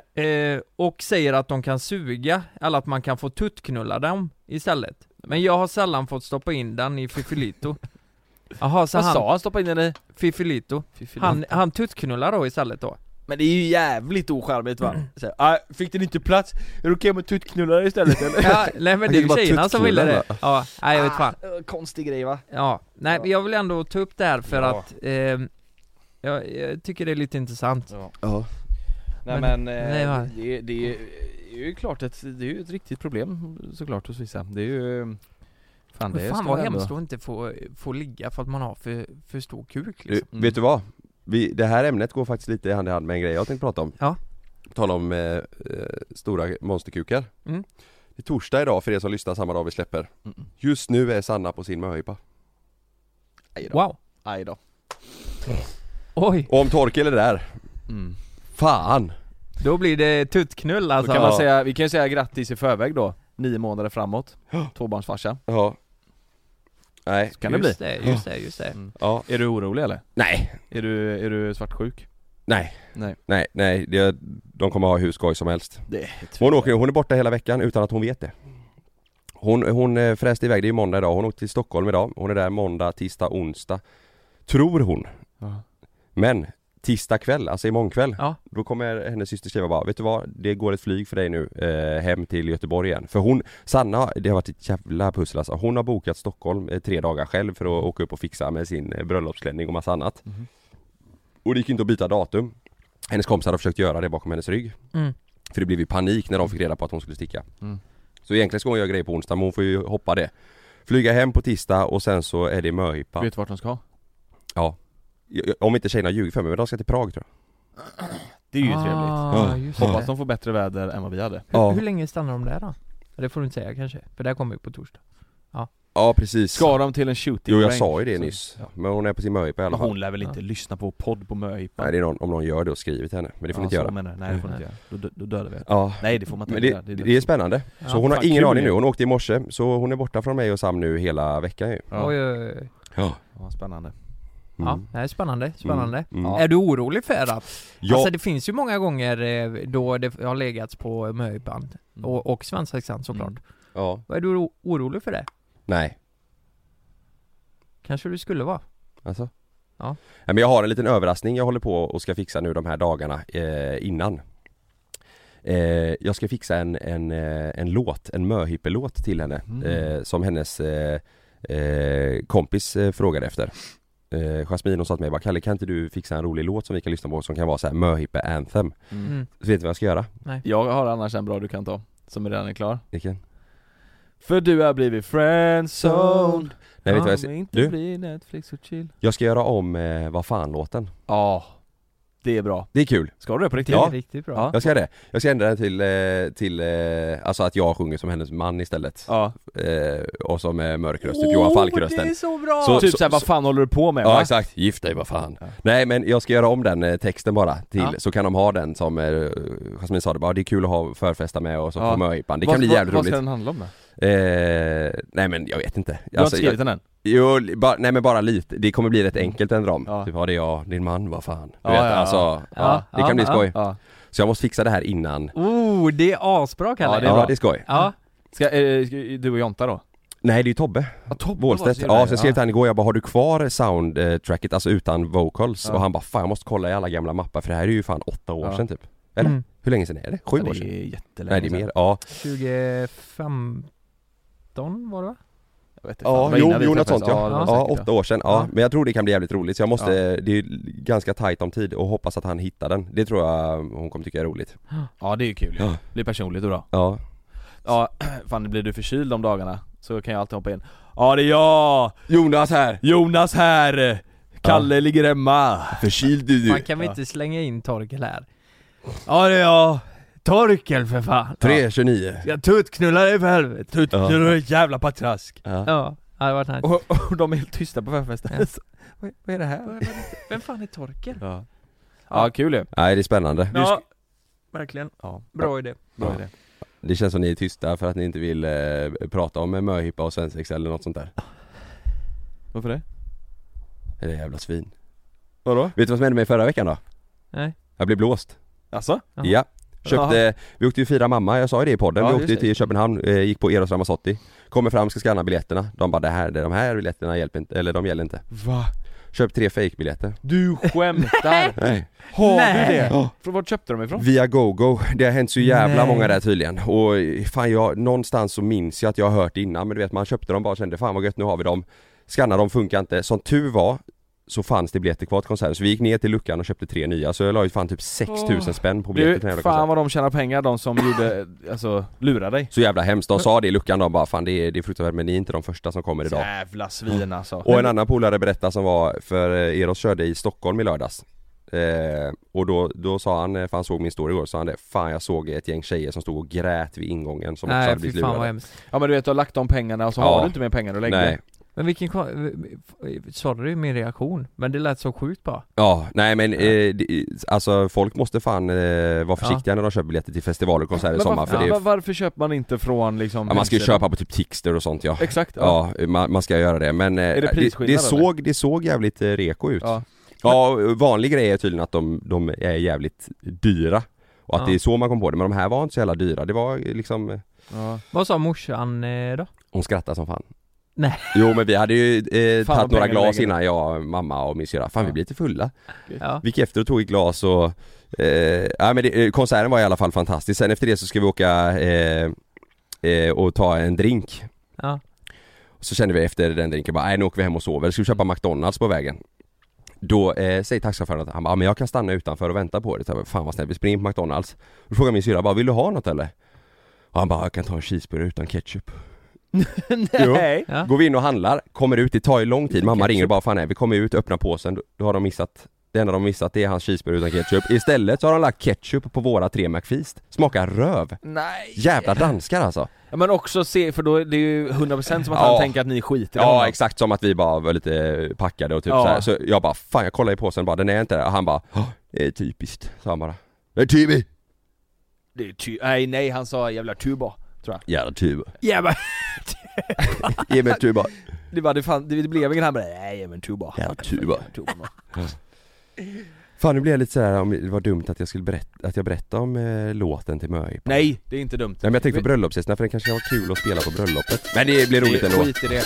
att de kan suga eller att man kan få tuttknulla dem istället. Men jag har sällan fått stoppa in den i Fifilito. Jaha, så Vad sa han? Stoppa in den i? Fifilito. Han tuttknullar då istället då. Men det är ju jävligt ocharmigt va? Fick den inte plats? Är det okej om att tuttknulla istället eller? Ja, nej men det är tjejerna som ville det. Ja, nej, jag vet fan. Konstig grej va? Ja, nej men jag vill ändå ta upp det här för att jag tycker det är lite intressant. Ja. Nej men det är ju klart att det är ju ett riktigt problem såklart hos vissa. Det är ju fan vad hemskt att inte få ligga för att man har för stor kuk liksom. Vet du vad? Det här ämnet går faktiskt lite hand i hand med en grej jag tänkte prata om. Ja. Tala om stora monsterkukar. Det är torsdag idag för er som lyssnar samma dag vi släpper. Just nu är Sanna på sin möhippa. Wow. Aj då. Oj. Och om Torkel är där. Fan. Då blir det tuttknull alltså. Då kan man säga, vi kan ju säga grattis i förväg då. 9 månader framåt. 2-barnsfarsa. Ja. Nej, så kan det bli. Just det. Ja. Är du orolig eller? Nej. Är du svartsjuk? Nej. De kommer ha hur skoj som helst. Hon är borta hela veckan utan att hon vet det. Hon fräste iväg, det är ju måndag idag. Hon åkte till Stockholm idag. Hon är där måndag, tisdag, onsdag. Tror hon. Men tisdag kväll, alltså imorgon kväll, då kommer hennes syster skriva bara: vet du vad, det går ett flyg för dig nu hem till Göteborg igen. För Sanna, det har varit ett jävla pussel alltså. Hon har bokat Stockholm 3 dagar själv för att åka upp och fixa med sin bröllopsklänning och massa annat. Och det gick inte att byta datum. Hennes kompisar har försökt göra det bakom hennes rygg. För det blev ju panik när de fick reda på att hon skulle sticka. Så egentligen ska hon göra grejer på onsdag, men hon får ju hoppa det. Flyga hem på tisdag och sen så är det möhippa. Vet du vart de ska? Ja. Om inte tjejerna ljuger för mig, men de ska till Prag tror jag. Det är ju trevligt. Hoppas de får bättre väder än vad vi hade. Hur länge stannar de där då? Det får du inte säga kanske, för det kommer ju på torsdag. Ja precis. Ska de till en shooting Jo jag range? sa ju det nyss. Men hon är på sin möhippa i alla fall. Hon lär väl inte lyssna på podd på möhippa? Nej det är om någon gör det och skriver till henne. Men det får ni inte göra. Nej det får ni inte göra. Då dödar vi. Ja. Nej det får man inte Men göra. det är spännande. Så hon har fan, ingen kul aning ju. nu. Hon åkte i morse. Så hon är borta från mig och Sam nu hela veckan ju. Ja. Oj. Ja. Ja, spännande. Ja, det är spännande. Mm. Är du orolig för att? Ja. Alltså det finns ju många gånger då det har legats på möhippan och svensexan såklart. Ja. Är du orolig för det? Nej. Kanske du skulle vara. Alltså? Ja. Nej, men jag har en liten överraskning jag håller på och ska fixa nu de här dagarna innan. Jag ska fixa en låt, en möhippelåt till henne som hennes kompis frågade efter. Jasmine hon sa till mig, Kalle kan inte du fixa en rolig låt som vi kan lyssna på som kan vara så här möhippe anthem. Så vet du vad jag ska göra? Nej. Jag har annars en bra du kan ta som redan är klar. Vilken? För du har blivit friendzone. Nej, vet du vad jag inte du? bli Netflix och chill. Jag ska göra om vad fan låten. Ja, det är bra. Det är kul. Ska du det på riktigt? Det är Ja. riktigt bra. Ja. Jag ska göra det. Jag ska ändra den till alltså att jag sjunger som hennes man istället. Ja. Och som mörk röst, typ Johan Falk-rösten. Det är så bra! Så- Typ såhär, vad fan håller du på med? Ja va? exakt, gift dig vad fan. Ja. Nej men jag ska göra om den texten bara till, Ja. så kan de ha den som Jasmine sa det bara, det är kul att ha förfesta med och så Ja. på möhippan. Det kan bli jävligt Vad ska roligt. den handla om då? Nej men jag vet inte. Du har inte skrivit den än? Jo, nej men bara lite. Det kommer bli rätt enkelt ändå om. Ja. Typ, det är jag, din man, vad fan. Du Ja, vet, ja, ja. alltså, Ja, det kan bli skoj. Ja. Så jag måste fixa det här innan. Det är asbra Kalle. Ja, det är bra. Det är skoj. Ja. Ska du och Jonta då? Nej det är ju Tobbe. Ja, Tobbe Bålstedt. Ja, så jag skrev till han igår, jag bara, har du kvar soundtracket, alltså utan vocals? Ja. Och han bara, fan jag måste kolla i alla gamla mappar för det här är ju fan 8 år sedan typ. Eller? Hur länge sedan är det? 7 år Det sedan? är jättelänge Nej det är sedan. mer, ja. 2015 var det va? Jag vet inte, Ja, fan, det var innan vi något träffades. sånt ja. det var Ja, säkert, 8 år sedan, ja. Ja. Men jag tror det kan bli jävligt roligt så jag måste, Ja. det är ganska tajt om tid och hoppas att han hittar den. Det tror jag hon kommer tycka är roligt. Ja det är ju kul ju. Ja. Det blir personligt och bra. Ja. Ja, fan blir du förkyld de dagarna så kan jag alltid hoppa in. Ja det är jag! Jonas här! Jonas här! Kalle ligger hemma. Förkyld du! Man kan vi inte slänga in Torkel här? Ja det är jag! Torkel för fan! 329. Jag tuttknullar dig för helvete! Tuttknullar dig jävla patrask. Ja. Ja, det hade varit nice. Och de är helt tysta på förfesten. Ja. Vad är det här? Vem fan är Torkel? Ja kul ju. Nej det är spännande. Ja, verkligen. Ja. Bra idé. Bra Ja. idé. Det känns som ni är tysta för att ni inte vill prata om möhippa och svensexa eller något sånt där. Varför det? Det är jävla svin. Vadå? Vet du vad som hände mig förra veckan då? Nej. Jag blev blåst. Alltså? Jaha. Ja. Vi åkte ju fira mamma, jag sa ju det i podden. Ja, Vi just åkte ju det. till Köpenhamn, gick på Eros Ramazzotti. Kommer fram, ska scanna biljetterna. De bara, de här biljetterna hjälper inte, eller de gäller inte. Va? Köp 3 fake-biljetter. Du skämtar? Nej. Har Nej. du det? Ja. Från vart köpte de ifrån? Via GoGo, det har hänt så jävla Nej. många där tydligen. Och fan någonstans så minns jag att jag har hört det innan. Men du vet man köpte dem bara och kände, fan vad gött nu har vi dem. Scanna dem funkar inte, som tur var så fanns det biljetter kvar till konserten. Så vi gick ner till luckan och köpte 3 nya. Så jag la ju fan typ 6000 spänn på biljetter till den jävla Fan konserten. vad de tjänar pengar, de som gjorde, alltså lurade dig. Så jävla hemskt, de sa det i luckan, de bara fan det är fruktansvärt men ni är inte de första som kommer idag. Jävla svin alltså. Och en annan polare berättade som var, för Eros körde i Stockholm i lördags. Och då sa han, för han såg min story igår, sa han det, fan jag såg ett gäng tjejer som stod och grät vid ingången som också Nej hade fy blivit fan vad lurade. hemskt. Ja men du vet, du har lagt de pengarna och så Ja. har du inte mer pengar att lägga. Nej. Men vilken sa du min reaktion? Men det lät så sjukt bara. Ja, nej men alltså folk måste fan vara försiktiga när de köper biljetter till festivaler och konserter i sommar för det är, varför köper man inte från liksom ja, man ska ju hemsidan? köpa på typ Tixter och sånt ja. Exakt, ja. Ja, man ska göra det men Är det prisskillnad, det såg jävligt reko ut. Ja. Ja, vanlig grej är tydligen att de är jävligt dyra. Och att Ja. det är så man kom på det, men de här var inte så jävla dyra. Det var liksom, Ja. Vad sa morsan då? hon skrattade som fan. Nej. Jo men vi hade ju Fan, tagit några pengarna glas lägger. innan jag, mamma och min syrra. Fan Ja. vi blev lite fulla. Ja. Vi gick efter och tog ett glas och ja, men konserten var i alla fall fantastisk. Sen efter det så ska vi åka och ta en drink. Ja. Och så kände vi efter den drinken bara, nej nu åker vi hem och sover. Ska vi köpa McDonalds på vägen? Då säger taxichauffören att han bara, men jag kan stanna utanför och vänta på det. Så jag bara, fan vad snällt, vi springer på McDonalds. Då frågar min syrra bara, vill du ha något eller? Och han bara, jag kan ta en cheeseburgare utan ketchup. Nej. Ja. Går vi in och handlar, kommer ut, det tar ju lång tid. Mamma ringer och bara, fan nej, vi kommer ut, öppnar påsen, då har de missat Det enda de missat det är hans cheeseburgare utan ketchup. Istället så har de lagt ketchup på våra 3 McFeast. Smakar röv. Nej. Jävla danskar alltså. Ja, men också för då är det ju 100% som att han tänker att ni skiter i honom. Ja, exakt, som att vi bara var lite packade och typ så här. Så jag bara, fan jag kollar i påsen bara, den är inte där. Och han bara, det är typiskt. Så han bara, det är typiskt. Det är nej, han sa jävla tuba, tror jag. Jävla tuba. Jävla Ge mig tuba. Det blev ingen, han bara, nej men tuba. Jävla tuba. Fan, nu blir jag lite sådär om det var dumt att jag berättade om låten till Möj. Nej, det är inte dumt. Nej, men jag tänkte på bröllopsgästerna, för det kanske var kul att spela på bröllopet. Men det blir roligt ändå. Skit i det.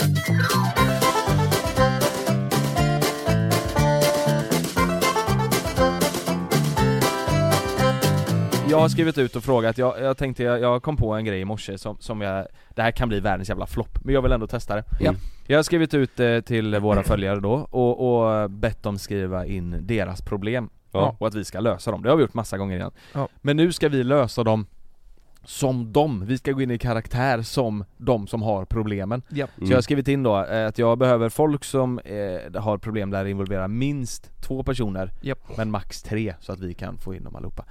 Jag har skrivit ut och frågat, jag tänkte, jag kom på en grej i morse som det här kan bli världens jävla flopp, men jag vill ändå testa det. Jag har skrivit ut till våra följare då och bett dem skriva in deras problem och att vi ska lösa dem. Det har vi gjort massa gånger innan. Men nu ska vi lösa dem som dem. Vi ska gå in i karaktär som de som har problemen. Så jag har skrivit in då att jag behöver folk som har problem där det involverar minst 2 personer, men max 3, så att vi kan få in dem allihopa.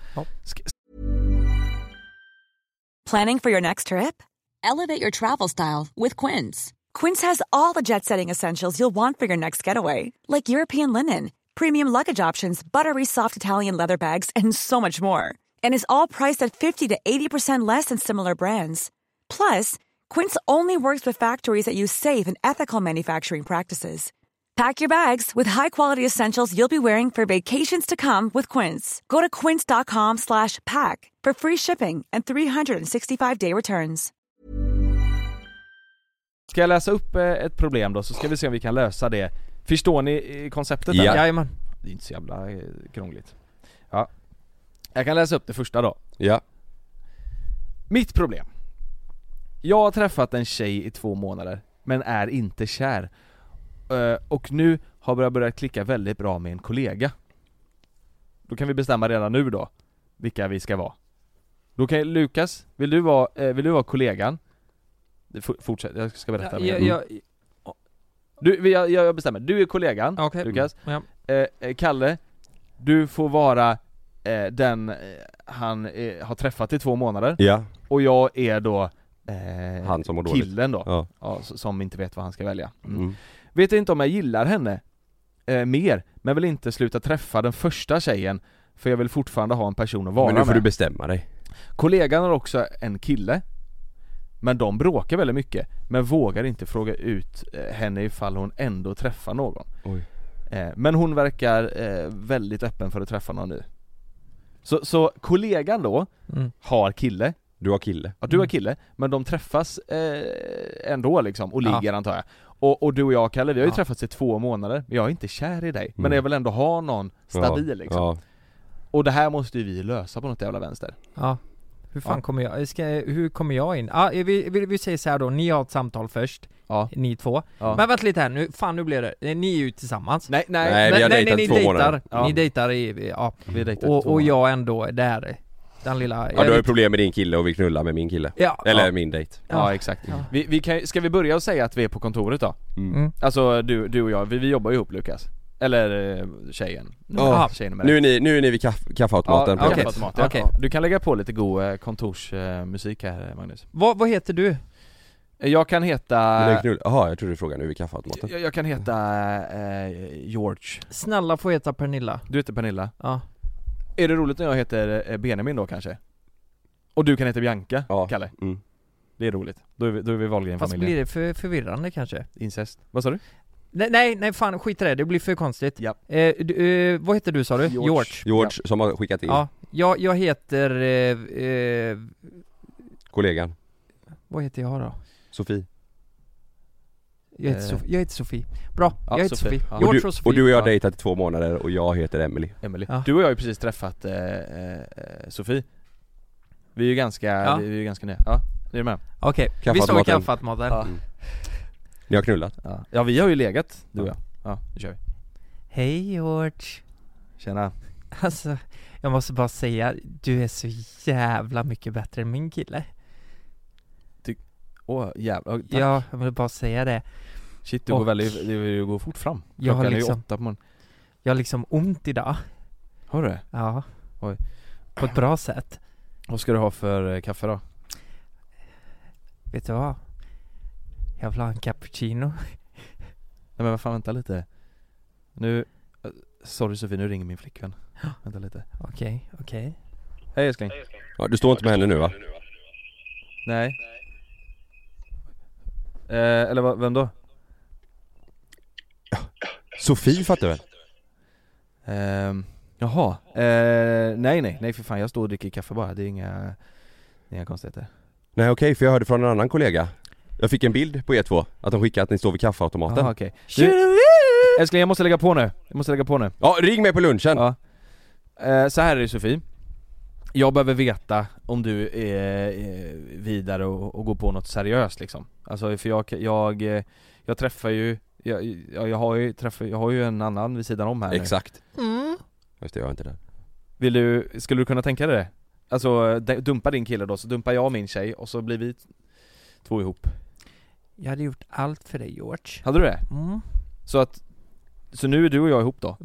Planning for your next trip? Elevate your travel style with Quince. Quince has all the jet-setting essentials you'll want for your next getaway, like European linen, premium luggage options, buttery soft Italian leather bags, and so much more. And is all priced at 50 to 80% less than similar brands. Plus, Quince only works with factories that use safe and ethical manufacturing practices. Pack your bags with high-quality essentials you'll be wearing for vacations to come with Quince. Go to quince.com/pack for free shipping and 365-day returns. Ska jag läsa upp ett problem då, så ska vi se om vi kan lösa det. Förstår ni konceptet? Ja. Jajamän. Det är inte så jävla krångligt. Ja. Jag kan läsa upp det första då. Ja. Mitt problem. Jag har träffat en tjej i 2 månader, men är inte kär. Och nu har jag börjat klicka väldigt bra med en kollega. Då kan vi bestämma redan nu då vilka vi ska vara. Då kan Lukas, vill du vara kollegan? Fortsätt, jag ska berätta mer. Jag bestämmer. Du är kollegan, okay. Lukas. Kalle, du får vara den han har träffat i 2 månader. Ja. Och jag är då han som killen då. Ja, som inte vet vad han ska välja. Vet inte om jag gillar henne mer, men vill inte sluta träffa den första tjejen, för jag vill fortfarande ha en person att vara med. Men nu får du bestämma dig. Kollegan har också en kille, men de bråkar väldigt mycket, men vågar inte fråga ut henne ifall hon ändå träffar någon. Oj. Men hon verkar väldigt öppen för att träffa någon nu. Så kollegan då har kille. Du har kille. Ja, du har kille, men de träffas ändå liksom, och ligger antar jag. Och du och jag, Kalle, vi har ju träffats i 2 månader, men jag är inte kär i dig. Men jag vill ändå ha någon stabil liksom. Ja. Och det här måste ju vi lösa på något jävla vänster. Ja. Hur fan kommer jag? Hur kommer jag in? Vi säger så här då, ni har ett samtal först. Ja. Ni 2. Ja. Men vänta lite här nu, nu blir det. Ni är ju tillsammans. Nej, vi har dejtat 2 månader. Ni dejtar vi dejtar och jag ändå är där. Den lilla, du har ju problem med din kille och vi knullar med min kille. Eller min dejt. Ja, exakt. Ja. Ska vi börja och säga att vi är på kontoret då? Alltså du och jag, vi jobbar ihop, Lukas. Eller tjejen. Tjejen nu är ni vid kaffeautomaten. Okay. Du kan lägga på lite god kontorsmusik här, Magnus. Vad heter du? Jag kan heta... Jaha, jag tror du frågar nu vid kaffeautomaten. Jag kan heta George. Snälla får heta Pernilla. Du heter Pernilla? Ja. Är det roligt när jag heter Benjamin då kanske? Och du kan heta Bianca, Kalle? Det är roligt. Då är vi Wahlgren-familjen. Fast blir det för förvirrande kanske? Incest. Vad sa du? Nej fan, skit i det. Det blir för konstigt. Ja. Vad heter du, sa du? George som har skickat in. Ja, jag heter kollegan. Vad heter jag då? Sofie. Jag heter Sofie. Bra, jag heter Sofie. Ja. Och du och jag har dejtat i 2 månader och jag heter Emily. Ja. Du och jag har ju precis träffat Sofie. Vi är ju ganska nya. Ja, det är med. Okej, vi står i kaffeautomaten. Ja. Ni har knullat? Ja, vi har ju legat, du och jag. Ja, nu kör vi. Hej George. Tjena. Alltså, jag måste bara säga, du är så jävla mycket bättre än min kille. Jävlar, tack. Ja, jag vill bara säga det. Shit, du går fort fram. Klockan är ju 8 på morgonen. Jag har liksom ont idag. Har du det? Ja. Oj. På ett bra sätt. Vad ska du ha för kaffe då? Vet du vad? Jag vill ha en cappuccino. Nej men vad fan, vänta lite. Nu, sorry Sofie, nu ringer min flickvän. Vänta lite. Okej. Hej älskling. Ja, du står inte med henne nu va? Nej. Eller vem då? Sofie fattar väl? Jaha. Nej för fan, jag står och dricker kaffe bara. Det är inga konstigheter. Nej okej, för jag hörde från en annan kollega. Jag fick en bild på två att de skickade att ni står vid kaffeautomaten. Jaha, okej. Älskling, jag måste lägga på nu. Ja, ring mig på lunchen. Ja. Så här är det Sofie. Jag behöver veta om du är vidare och går på något seriöst liksom. Alltså för jag träffar ju jag har ju en annan vid sidan om här. Exakt. Just det, jag är inte där. Skulle du kunna tänka dig det? Alltså dumpa din kille då, så dumpar jag min tjej och så blir vi två ihop. Jag hade gjort allt för dig, George. Hade du det? Så nu är du och jag ihop då?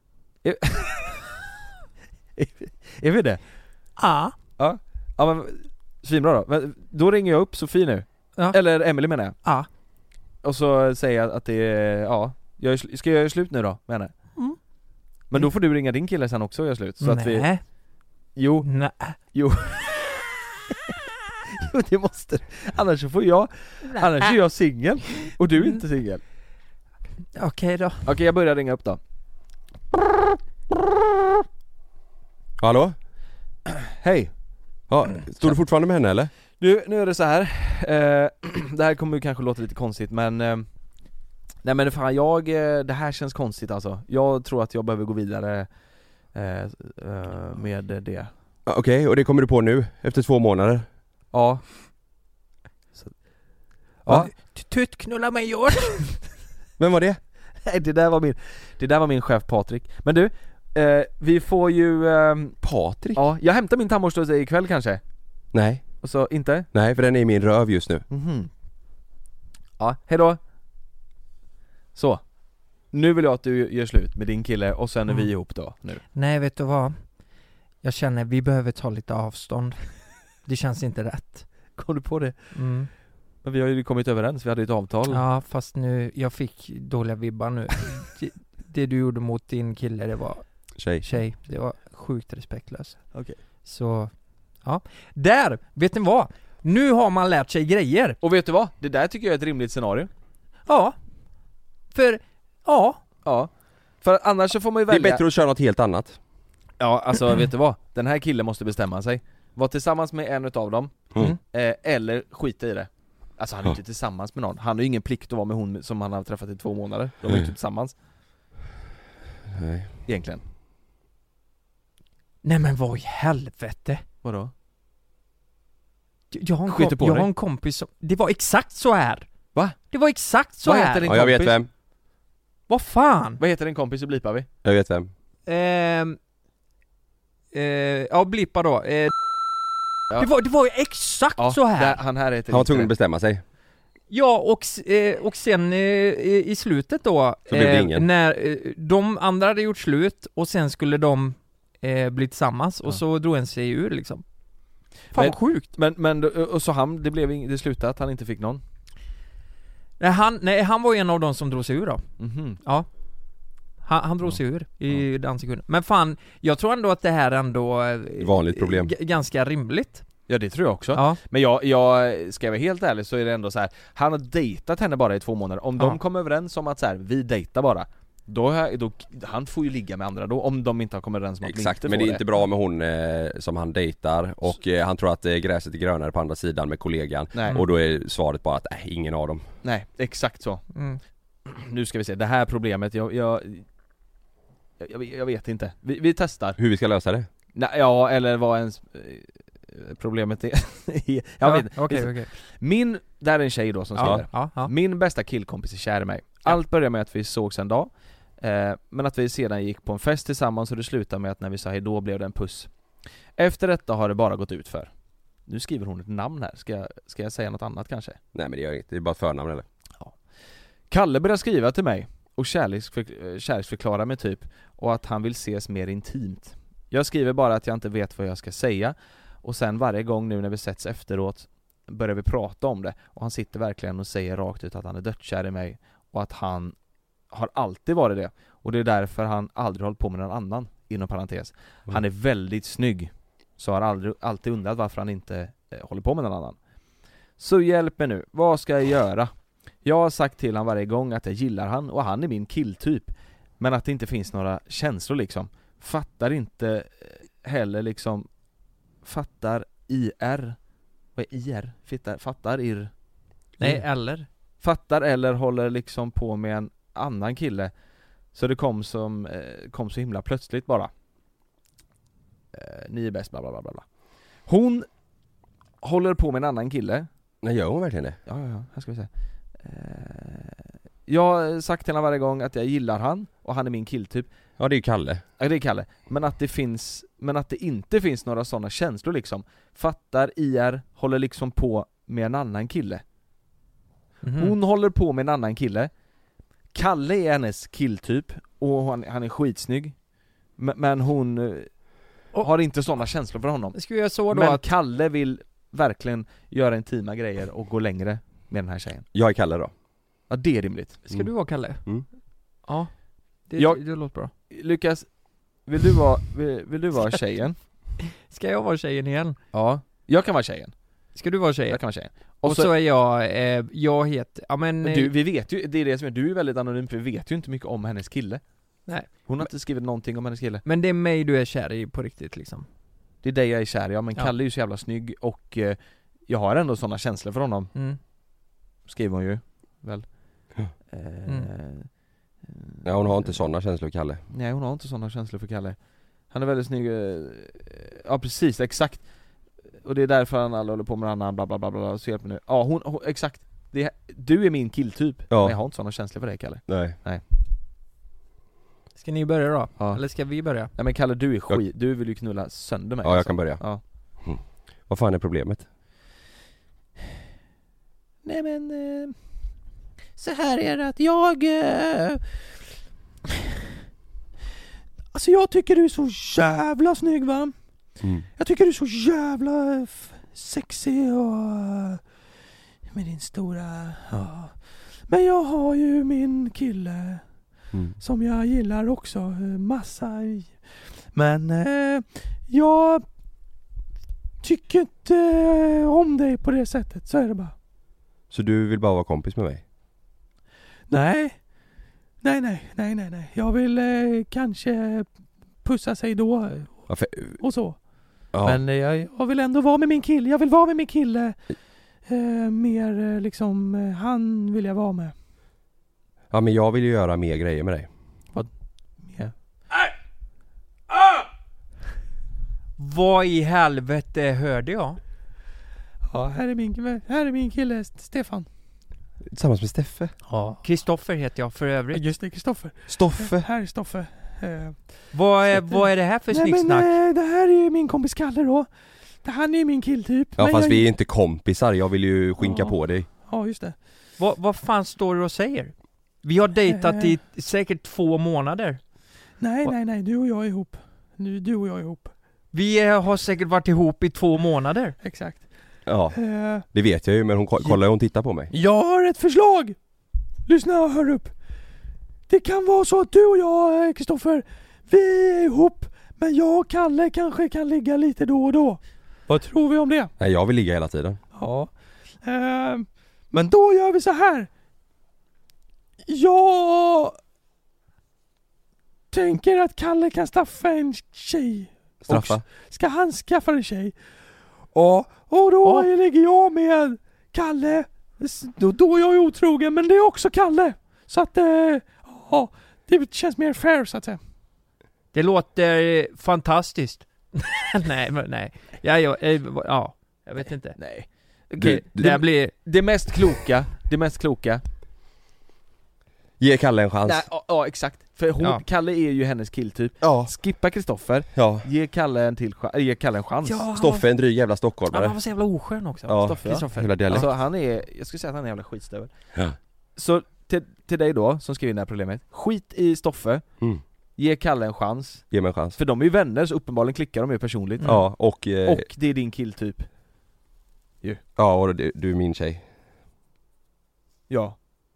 Är vi det? Ja. Ja men svinbra då. Men då ringer jag upp Sofie nu. Ja. Eller Emily menar jag. Ja. Och så säger jag att det är ska jag göra slut nu då med henne? Men då får du ringa din kille sen också och göra slut så att vi. Jo. Nej. Jo. Jo, det måste. Annars får jag. Annars är jag singel och du är inte singel. Okej då. Okej, jag börjar ringa upp då. Hallå? Hej. Ja, står du fortfarande med henne eller? Nu är det så här. Det här kommer ju kanske låta lite konstigt men nej men fan det här känns konstigt alltså. Jag tror att jag behöver gå vidare med det. Okej, och det kommer du på nu efter 2 månader? Ja. Ja. Tutt knulla mig, George. Vem var det? Nej, det där var min chef Patrik. Men du, vi får ju Patrik? Ja, jag hämtar min tandborste hos dig ikväll kanske. Nej. Och så inte? Nej, för den är i min röv just nu. Ja, hejdå. Så. Nu vill jag att du gör slut med din kille och sen är vi ihop då nu. Nej, vet du vad? Jag känner vi behöver ta lite avstånd. Det känns inte rätt. Kom du på det? Men vi har ju kommit överens, vi hade ett avtal. Ja, fast nu, jag fick dåliga vibbar nu. Det du gjorde mot din kille, det var tjej. Det var sjukt respektlöst. Okej. Så, ja. Där, vet ni vad? Nu har man lärt sig grejer. Och vet du vad? Det där tycker jag är ett rimligt scenario. Ja. Ja. För annars så får man ju välja. Det är bättre att köra något helt annat. Ja, alltså vet du vad? Den här killen måste bestämma sig. Var tillsammans med en utav dem eller skita i det. Alltså han är inte tillsammans med någon. Han har ju ingen plikt att vara med hon som han har träffat i 2 månader. De är inte tillsammans. Nej. Egentligen. Nej men vad i helvete? Vadå? Jag har en kompis som... Det var exakt så här. Va? Det var exakt så vad här. Heter din kompis? Jag vet vem. Vad fan? Vad heter din kompis, så blipar vi? Jag vet vem. Ja, blippa då. Ja. Det var ju exakt så här. Han var tvungen att bestämma sig. Ja, och sen i slutet då så blev det ingen. När de andra hade gjort slut och sen skulle de bli tillsammans och så drog en sig ur liksom. Fan vad sjukt. Men och så det slutade att han inte fick någon. Nej, han var en av de som drog sig ur då. Ja. Han drog sig ur i den sekunden. Men fan, jag tror ändå att det här ändå vanligt problem. Ganska rimligt. Ja, det tror jag också. Ja. Men jag ska vara helt ärlig så är det ändå så här. Han har dejtat henne bara i 2 månader. Om de kommer överens om att så här, vi dejtar bara, då han får ju ligga med andra då, om de inte har kommit överens om att exakt, inte men det är inte bra med hon som han dejtar. Och han tror att gräset är grönare på andra sidan med kollegan. Och då är svaret bara att ingen av dem. Nej, exakt så. Nu ska vi se, det här problemet jag vet inte. Vi testar. Hur vi ska lösa det? Nej, ja, eller vad ens problemet är. Jag vet inte. Okej. Där är en tjej då som skriver. Ja. Min bästa killkompis är kär i mig. Allt började med att vi sågs en dag. Men att vi sedan gick på en fest tillsammans och det slutade med att när vi sa hej då blev det en puss. Efter detta har det bara gått ut för. Nu skriver hon ett namn här. Ska jag säga något annat kanske? Nej, men det gör inget. Det är bara ett förnamn eller? Ja. Kalle började skriva till mig och kärleksförklara mig typ, och att han vill ses mer intimt. Jag skriver bara att jag inte vet vad jag ska säga, och sen varje gång nu när vi sätts efteråt börjar vi prata om det, och han sitter verkligen och säger rakt ut att han är dödskär i mig och att han har alltid varit det, och det är därför han aldrig hållit på med någon annan, inom parentes. Han är väldigt snygg, så har alltid undrat varför han inte håller på med någon annan. Så hjälp mig nu, vad ska jag göra? Jag har sagt till han varje gång att jag gillar han, och han är min killtyp, men att det inte finns några känslor liksom. Fattar inte heller liksom. Fattar IR. Vad är IR? Fattar IR. Nej, eller. Fattar eller håller liksom på med en annan kille. Så det kom så himla plötsligt bara. Ni är bäst, bla bla bla bla. Hon håller på med en annan kille. Nej, gör hon verkligen det? Ja, här ska vi se. Jag har sagt till honom varje gång att jag gillar han, och han är min killtyp. Ja, det är ju Kalle. Ja, det är Kalle. Men att det inte finns några sådana känslor liksom. Fattar IR håller liksom på med en annan kille. Hon håller på med en annan kille. Kalle är hennes killtyp, och han är skitsnygg. Men hon har inte sådana känslor för honom. Ska vi göra så då? Men Kalle vill verkligen göra intima grejer och gå längre med den här tjejen. Jag är Kalle då. Ja, det är rimligt. Ska du vara Kalle? Ja, det låter bra. Lukas, vill du vara tjejen? Ska jag vara tjejen igen? Ja, jag kan vara tjejen. Ska du vara tjejen? Jag kan vara tjejen. Och så är jag heter... Ja, men vi vet ju, det är det som är, du är väldigt anonym, för vi vet ju inte mycket om hennes kille. Nej. Hon har inte skrivit någonting om hennes kille. Men det är mig du är kär i på riktigt liksom. Det är dig jag är kär i, ja, men Kalle är ju så jävla snygg, och jag har ändå sådana känslor för honom. Skriver hon ju väl. Nej, hon har inte sådana känslor för Kalle. Nej, hon har inte sådana känslor för Kalle. Han är väldigt snygg. Ja, precis, exakt. Och det är därför han alla håller på med annan, bla bla bla bla. Så hjälp mig nu. Ja, hon exakt. Du är min killtyp. Ja. Men jag har inte sådana känslor för dig, Kalle. Nej. Ska ni börja då? Ja. Eller ska vi börja? Nej, men Kalle, du är skit. Du vill ju knulla sönder mig. Ja, jag kan börja. Ja. Vad fan är problemet? Nej, men så här är det att jag alltså jag tycker du är så jävla snygg, va? Jag tycker du är så jävla sexig och med din stora Men jag har ju min kille som jag gillar också massa. Men jag tycker inte om dig på det sättet, så är det bara. Så du vill bara vara kompis med mig? Nej. Jag vill kanske pussa sig då och så. Ja. Men jag vill ändå vara med min kille. Jag vill vara med min kille. Mer liksom, han vill jag vara med. Ja, men jag vill ju göra mer grejer med dig. Vad? Mer? Vad i helvete hörde jag? Ja, här är min kille Stefan. Tillsammans med Steffe? Ja. Kristoffer heter jag för övrigt. Just det, Kristoffer. Stoffe? Här är Stoffe. Vad är det här för snicksnack? Det här är ju min kompis Kalle då. Han är min killtyp. Ja, fast vi är inte kompisar. Jag vill ju skinka på dig. Ja, just det. Vad fan står du och säger? Vi har dejtat i säkert 2 månader. Nej, du och jag är ihop. Du och jag är ihop. Vi har säkert varit ihop i 2 månader. Exakt. Ja, det vet jag ju, men hon tittar på mig. Jag har ett förslag. Lyssna och hör upp. Det kan vara så att du och jag, Kristoffer, vi är ihop, men jag och Kalle kanske kan ligga lite då och då. Vad tror vi om det? Nej, jag vill ligga hela tiden. Ja. Men då gör vi så här. Jag tänker att Kalle kan skaffa en tjej. Straffa? Ska han skaffa en tjej? Och då ligger jag med Kalle. Då är jag otrogen, men det är också Kalle. Så att det känns mer fair, så att säga. Det låter fantastiskt. nej. Ja, jag vet inte. Nej. Okej, det blir det mest kloka. Ge Kalle en chans. Nej, ja, exakt. För Kalle är ju hennes killtyp. Ja. Skippa Kristoffer. Ja. Ge Kalle en chans. Ja. Stoffe är en dryg jävla stockholmare. Han var så jävla oskön också. Ja. Kristoffer. Alltså han är, jag skulle säga att han är jävla skitstövel. Ja. Så till dig då, som skriver in det här problemet. Skit i Stoffe. Ge Kalle en chans. Ge mig en chans. För de är ju vänner, så uppenbarligen klickar de ju personligt. Ja, och det är din killtyp. Ja, och du är min tjej. Ja.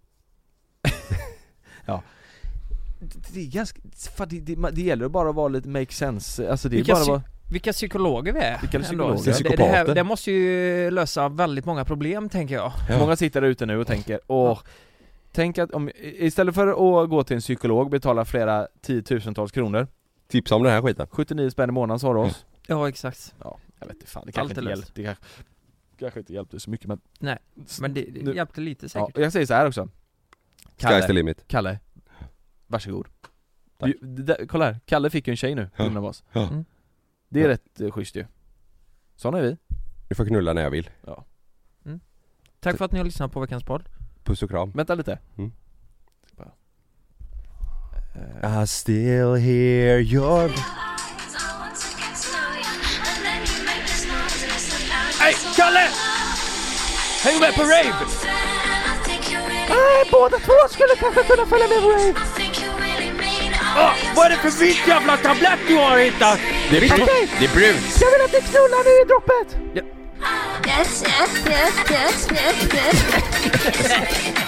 Ja. Det är ganska... Det gäller bara att vara lite make sense. Alltså det är bara vilka psykologer vi är. Vilka psykologer? Det måste ju lösa väldigt många problem, tänker jag. Ja. Många sitter där ute nu och tänker tänk att istället för att gå till en psykolog, betala flera 10,000-tals kronor, tipsa om den här skiten. 79 spänn i månaden sa du oss. Ja, exakt. Ja, jag vet inte fan, det kanske inte hjälpte. Det kanske inte hjälpte så mycket, men... Nej, men det hjälpte lite säkert. Ja, jag säger så här också. Sky's the limit. Kalle, varsågod. Kolla här, Kalle fick ju en tjej nu av oss. Ja. Det är rätt schysst ju. Såna är vi. Du får knulla när jag vill. Ja. Tack för att ni har lyssnat på veckans podd. Puss och kram. Vänta lite. I still hear your... Hej, Kalle! Häng med på rave! Båda två skulle kanske kunna följa med på rave. Vad är det för vitt jävla tablett du har hittat? Det är brunt. Jag vill att ni knullar nu i droppet. Yes.